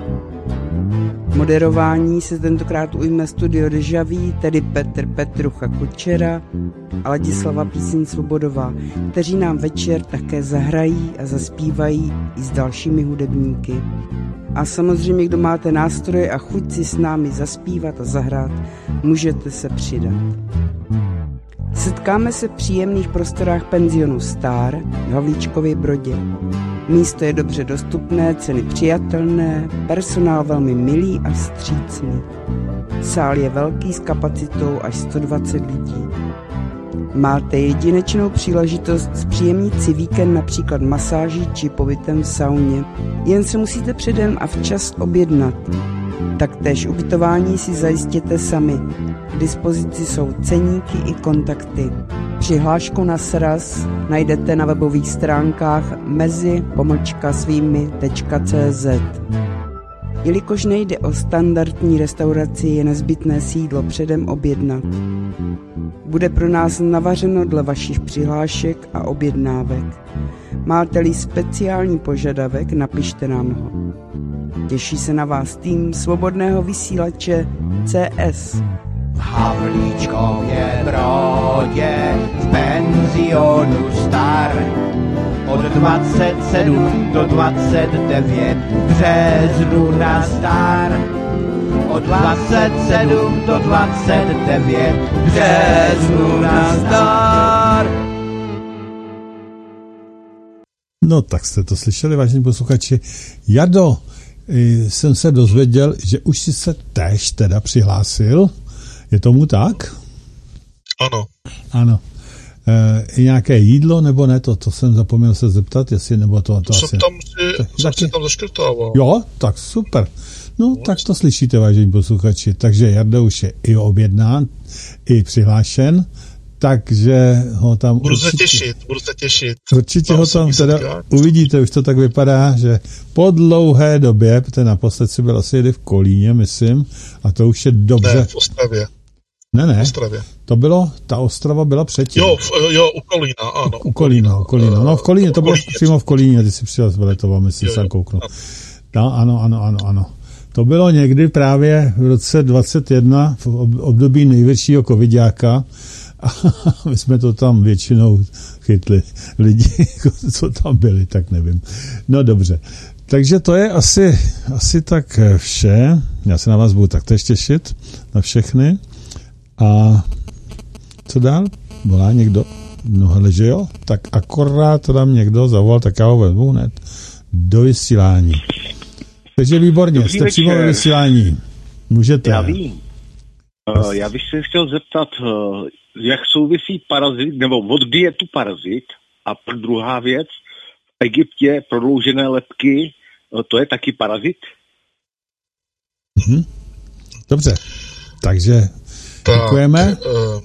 Moderování se tentokrát ujme Studio Deja Vu, tedy Petr Petrucha Kučera a Ladislava Píseň Svobodová, kteří nám večer také zahrají a zaspívají i s dalšími hudebníky. A samozřejmě, kdo máte nástroje a chuť si s námi zaspívat a zahrát, můžete se přidat. Setkáme se v příjemných prostorách penzionu Star v Havlíčkově Brodě. Místo je dobře dostupné, ceny přijatelné, personál velmi milý a vstřícný. Sál je velký s kapacitou až sto dvacet lidí. Máte jedinečnou příležitost zpříjemnit si víkend například masáží či pobytem v sauně. Jen se musíte předem a včas objednat. Taktéž ubytování si zajistěte sami. K dispozici jsou ceníky i kontakty. Přihlášku na sraz najdete na webových stránkách mezi pomlčka svými tečka cé zet. Jelikož nejde o standardní restauraci, je nezbytné si jídlo předem objednat. Bude pro nás navařeno dle vašich přihlášek a objednávek. Máte-li speciální požadavek, napište nám ho. Těší se na vás tým svobodného vysílače C S. V Havlíčkově Brodě v penzionu star od dvacet sedm do dvacet devět březnu nazdar. Od dvacet sedm do dvacet devět březnu nazdar. No tak jste to slyšeli, vážení posluchači. Jado, jsem se dozvěděl, že už si se též teda přihlásil. Je tomu tak? Ano. Ano. E, nějaké jídlo, nebo ne? To, to jsem zapomněl se zeptat, jestli, nebo to... to, to asi... jsem tam si, tak, jsem si tam zaškrtával. Jo, tak super. No, no tak to slyšíte, vážení posluchači. Takže Jarda už je i objednán, i přihlášen, takže ho tam... Budu určitě, se těšit, budu se těšit. Určitě ho tam teda uvidíte, už to tak vypadá, že po dlouhé době, protože naposled si byl asi jedy v Kolíně, myslím, a to už je dobře... Ne, v Ostravě. Ne, ne, Ostravě. To bylo, ta Ostrava byla předtím. Jo, v, jo, u Kolína, ano. U Kolína, u Kolína. No v Kolíně, to bylo přímo v Kolíně, ty si přijel z Veletova, myslím, jsem kouknu. No, ano, ano, ano, ano. To bylo někdy právě v roce dvacet jedna, v období největšího covidáka, a my jsme to tam většinou chytli lidi, co tam byli, tak nevím. No dobře. Takže to je asi, asi tak vše. Já se na vás budu taktéž těšit, na všechny. A co dál? Volá někdo? No hele, že jo? Tak akorát to tam někdo zavolal, tak já ho vezmu hned do vysílání. Takže výborně, Dobrý jste večer. přímo ve vysílání. Můžete. Já vím. Uh, já bych se chtěl zeptat, uh, jak souvisí parazit, nebo od kdy je tu parazit? A druhá věc, v Egyptě prodloužené lebky, uh, to je taky parazit? Mhm. Dobře, takže tak, děkujeme. Uh,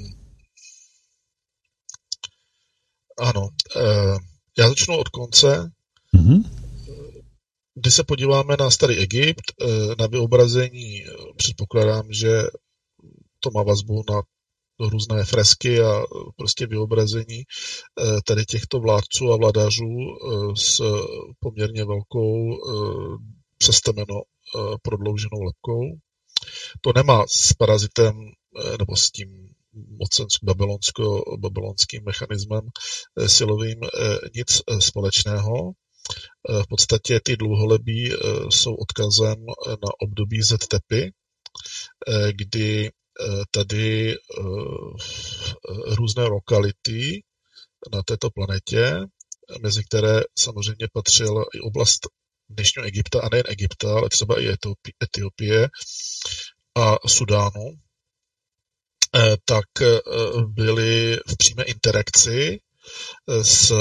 ano, uh, já začnu od konce. Mhm. Když se podíváme na starý Egypt, na vyobrazení, předpokládám, že to má vazbu na různé fresky a prostě vyobrazení tady těchto vládců a vladařů s poměrně velkou přestemeno prodlouženou lebkou. To nemá s parazitem nebo s tím mocensko-babylonským mechanismem silovým nic společného. V podstatě ty dlouholebí jsou odkazem na období Z-tepy, kdy tady různé lokality na této planetě, mezi které samozřejmě patřila i oblast dnešního Egypta, a nejen Egypta, ale třeba i Etiopie a Sudánu, tak byly v přímé interakci s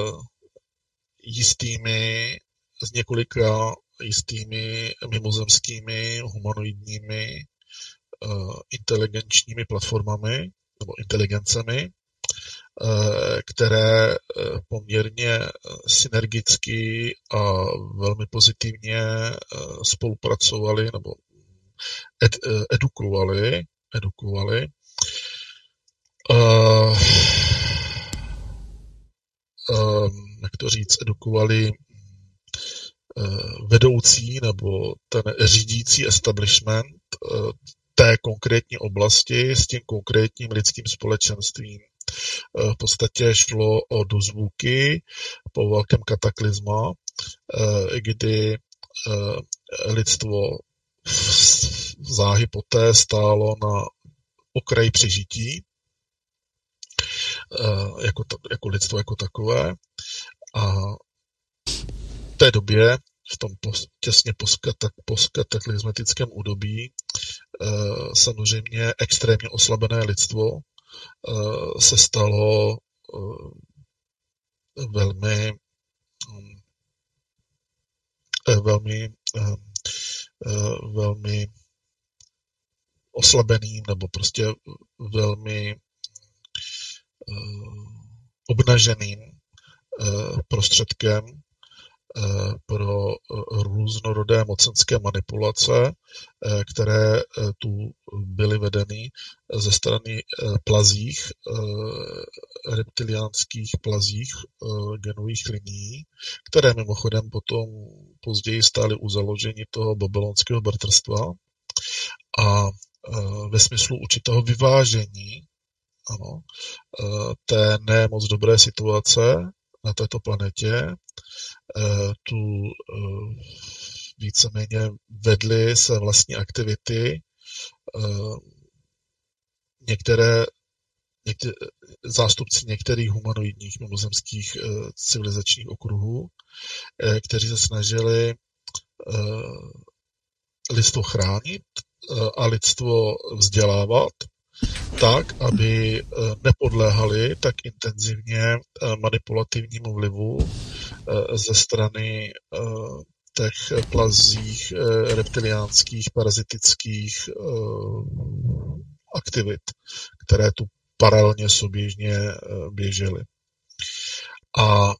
jistými, s několika jistými mimozemskými humanoidními uh, inteligenčními platformami nebo inteligencemi, uh, které uh, poměrně synergicky a velmi pozitivně uh, spolupracovaly nebo ed, uh, edukovali, edukovali. Uh, um, jak to říct, edukovali vedoucí nebo ten řídící establishment té konkrétní oblasti s tím konkrétním lidským společenstvím. V podstatě šlo o dozvuky po velkém kataklizma, kdy lidstvo záhy poté stálo na okraji přežití, jako, jako lidstvo jako takové. A v té době, v tom pos, těsně postkataklizmatickém údobí, e, samozřejmě extrémně oslabené lidstvo se stalo velmi velmi velmi oslabeným nebo prostě velmi obnaženým prostředkem pro různorodé mocenské manipulace, které tu byly vedeny ze strany plazích, reptiliánských plazích genových linií, které mimochodem potom později stály u založení toho babylonského bratrstva a ve smyslu určitého vyvážení ano, té ne moc dobré situace na této planetě tu víceméně vedly své vlastní aktivity některé, některé zástupci některých humanoidních mimozemských civilizačních okruhů, kteří se snažili lidstvo chránit a lidstvo vzdělávat tak, aby nepodléhali tak intenzivně manipulativnímu vlivu ze strany těch plazích reptiliánských, parazitických aktivit, které tu paralelně souběžně běžely. A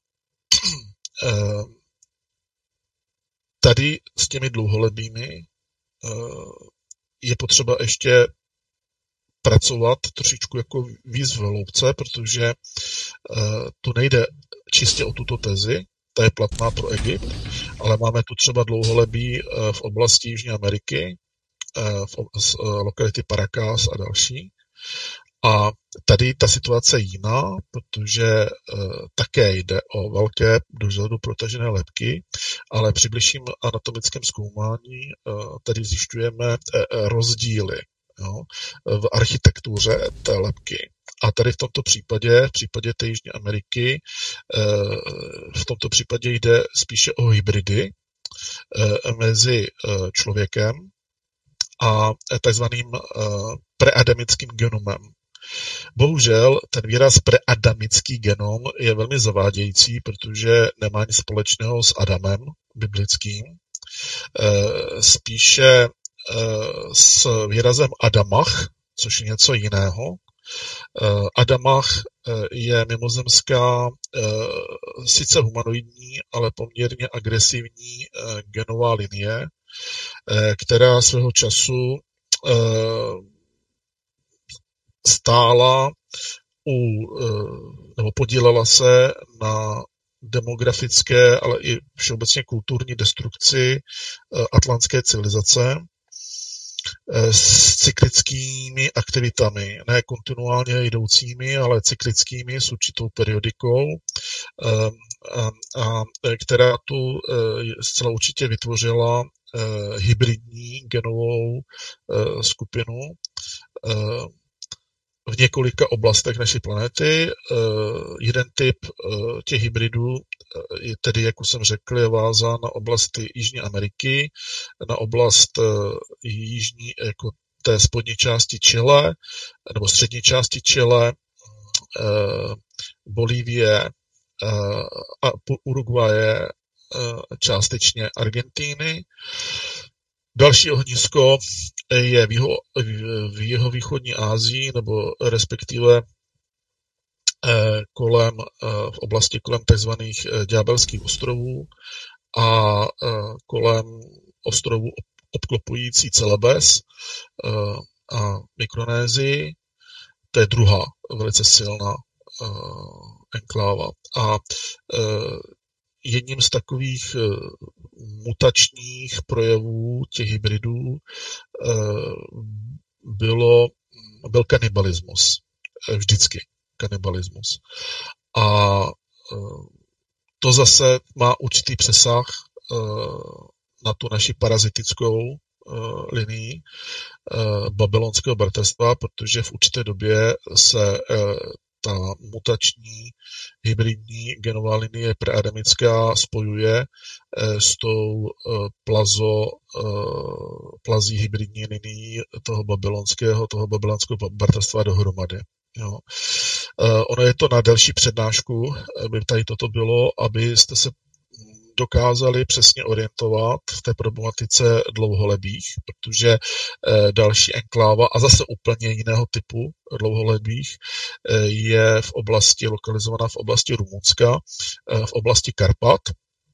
tady s těmi dlouholebými je potřeba ještě pracovat trošičku jako víc v hloubce, protože uh, tu nejde čistě o tuto tezi, ta je platná pro Egypt, ale máme tu třeba dlouholebí uh, v oblasti Jižní Ameriky, uh, v z, uh, lokality Paracas a další. A tady ta situace je jiná, protože uh, také jde o velké dozadu protažené lebky, ale při bližším anatomickém zkoumání uh, tady zjišťujeme uh, rozdíly jo, v architektuře té lebky. A tady v tomto případě, v případě té Jižní Ameriky, v tomto případě jde spíše o hybridy mezi člověkem a takzvaným preadamickým genomem. Bohužel ten výraz preadamický genom je velmi zavádějící, protože nemá nic společného s Adamem biblickým. Spíše s výrazem Adamach, což je něco jiného. Adamach je mimozemská, sice humanoidní, ale poměrně agresivní genová linie, která svého času stála u, nebo podílela se na demografické, ale i všeobecně kulturní destrukci atlantské civilizace s cyklickými aktivitami, ne kontinuálně jdoucími, ale cyklickými s určitou periodikou, a, a, která tu zcela určitě vytvořila hybridní genovou skupinu v několika oblastech naší planety. Jeden typ těch hybridů je tedy, jak už jsem řekl, je vázán na oblast Jižní Ameriky, na oblast jižní, jako té spodní části Chile, nebo střední části Chile, Bolívie a Uruguaye, částečně Argentíny. Další ohnisko je v, jeho, v jeho východní Asii, nebo respektive kolem, v oblasti kolem tzv. Ďábelských ostrovů a kolem ostrovů obklopující Celebes a Mikronézii. To je druhá velice silná enkláva. A jedním z takových mutačních projevů těch hybridů bylo, byl kanibalismus. Vždycky kanibalismus. A to zase má určitý přesah na tu naši parazitickou linii babylonského bratrstva, protože v určité době se ta mutační hybridní genová linie preadamická spojuje s tou plazo, plazí hybridní linií toho babylonského, toho babylonského bratrstva dohromady. Jo. Ono je to na delší přednášku, by tady toto bylo, abyste se dokázali přesně orientovat v té problematice dlouholebých, protože další enkláva, a zase úplně jiného typu dlouholebých, je v oblasti, lokalizovaná v oblasti Rumunska, v oblasti Karpat,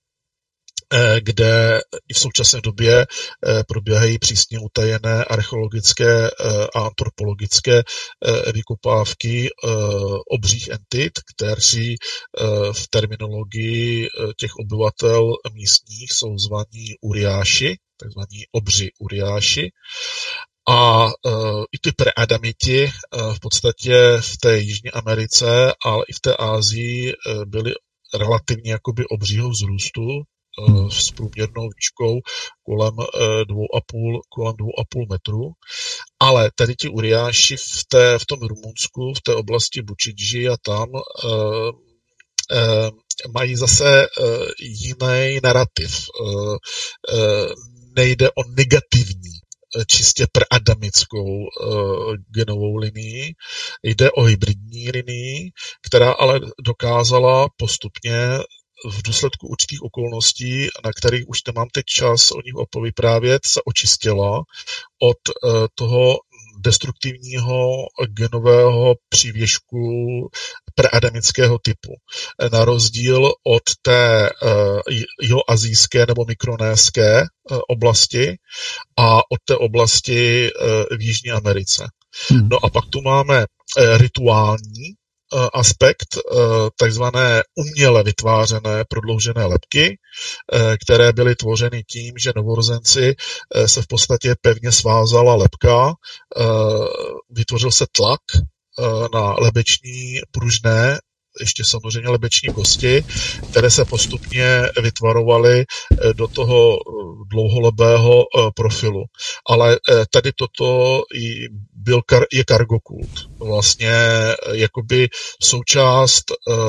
kde i v současné době probíhají přísně utajené archeologické a antropologické vykopávky obřích entit, kteří v terminologii těch obyvatel místních jsou zvaní Uriáši, takzvaní obři Uriáši. A uh, i ty preadamiti uh, v podstatě v té Jižní Americe, ale i v té Asii uh, byly relativně jakoby obřího vzrůstu, Hmm. s průměrnou výškou kolem dvou a půl, kolem dvou a půl metru. Ale tady ti Uriáši v, té, v tom Rumunsku, v té oblasti Bučidži a tam uh, uh, mají zase uh, jiný narrativ. Uh, uh, nejde o negativní, čistě preadamickou uh, genovou linii, jde o hybridní linii, která ale dokázala postupně v důsledku určitých okolností, na kterých už nemám teď čas o nich opovyprávět, se očistila od uh, toho destruktivního genového přívěšku preadamického typu. Na rozdíl od té uh, jihoazijské nebo mikronéské uh, oblasti a od té oblasti uh, v Jižní Americe. Hmm. No a pak tu máme uh, rituální aspekt takzvané uměle vytvářené prodloužené lebky, které byly tvořeny tím, že novorozenci se v podstatě pevně svázala lebka, vytvořil se tlak na lebeční pružné, ještě samozřejmě lebeční kosti, které se postupně vytvarovaly do toho dlouholebého profilu. Ale tady toto byl, je kargokult. Vlastně jakoby součást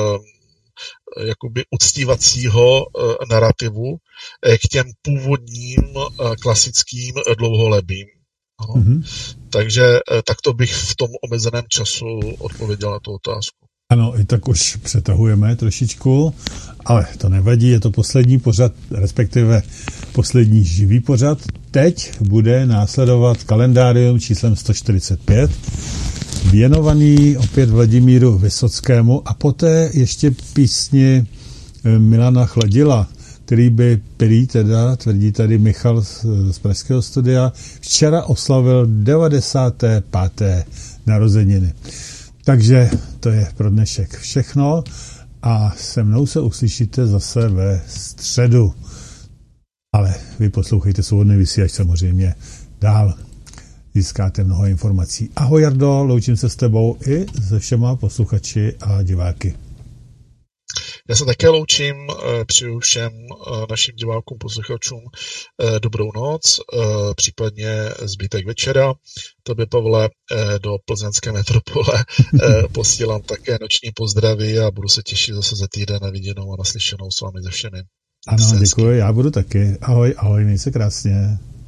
jakoby uctívacího narrativu k těm původním klasickým dlouholebým. Mm-hmm. Takže takto bych v tom omezeném času odpověděl na tu otázku. Ano, i tak už přetahujeme trošičku, ale to nevadí, je to poslední pořad, respektive poslední živý pořad. Teď bude následovat kalendárium číslem sto čtyřicet pět, věnovaný opět Vladimíru Vysockému a poté ještě písni Milana Chladila, který by prý teda, tvrdí tady Michal z, z Pražského studia, včera oslavil devadesáté páté narozeniny. Takže to je pro dnešek všechno a se mnou se uslyšíte zase ve středu. Ale vy poslouchejte Svobodný vysílač samozřejmě dál. Získáte mnoho informací. Ahoj Jardo, loučím se s tebou i se všema posluchači a diváky. Já se také loučím, přeju všem našim divákům, posluchačům dobrou noc, případně zbytek večera. Tobě, Pavle, do plzeňské metropole posílám také noční pozdravy a budu se těšit zase za týden na viděnou a naslyšenou s vámi ze všemi. Ano, děkuji, já budu taky. Ahoj, ahoj, měj se krásně.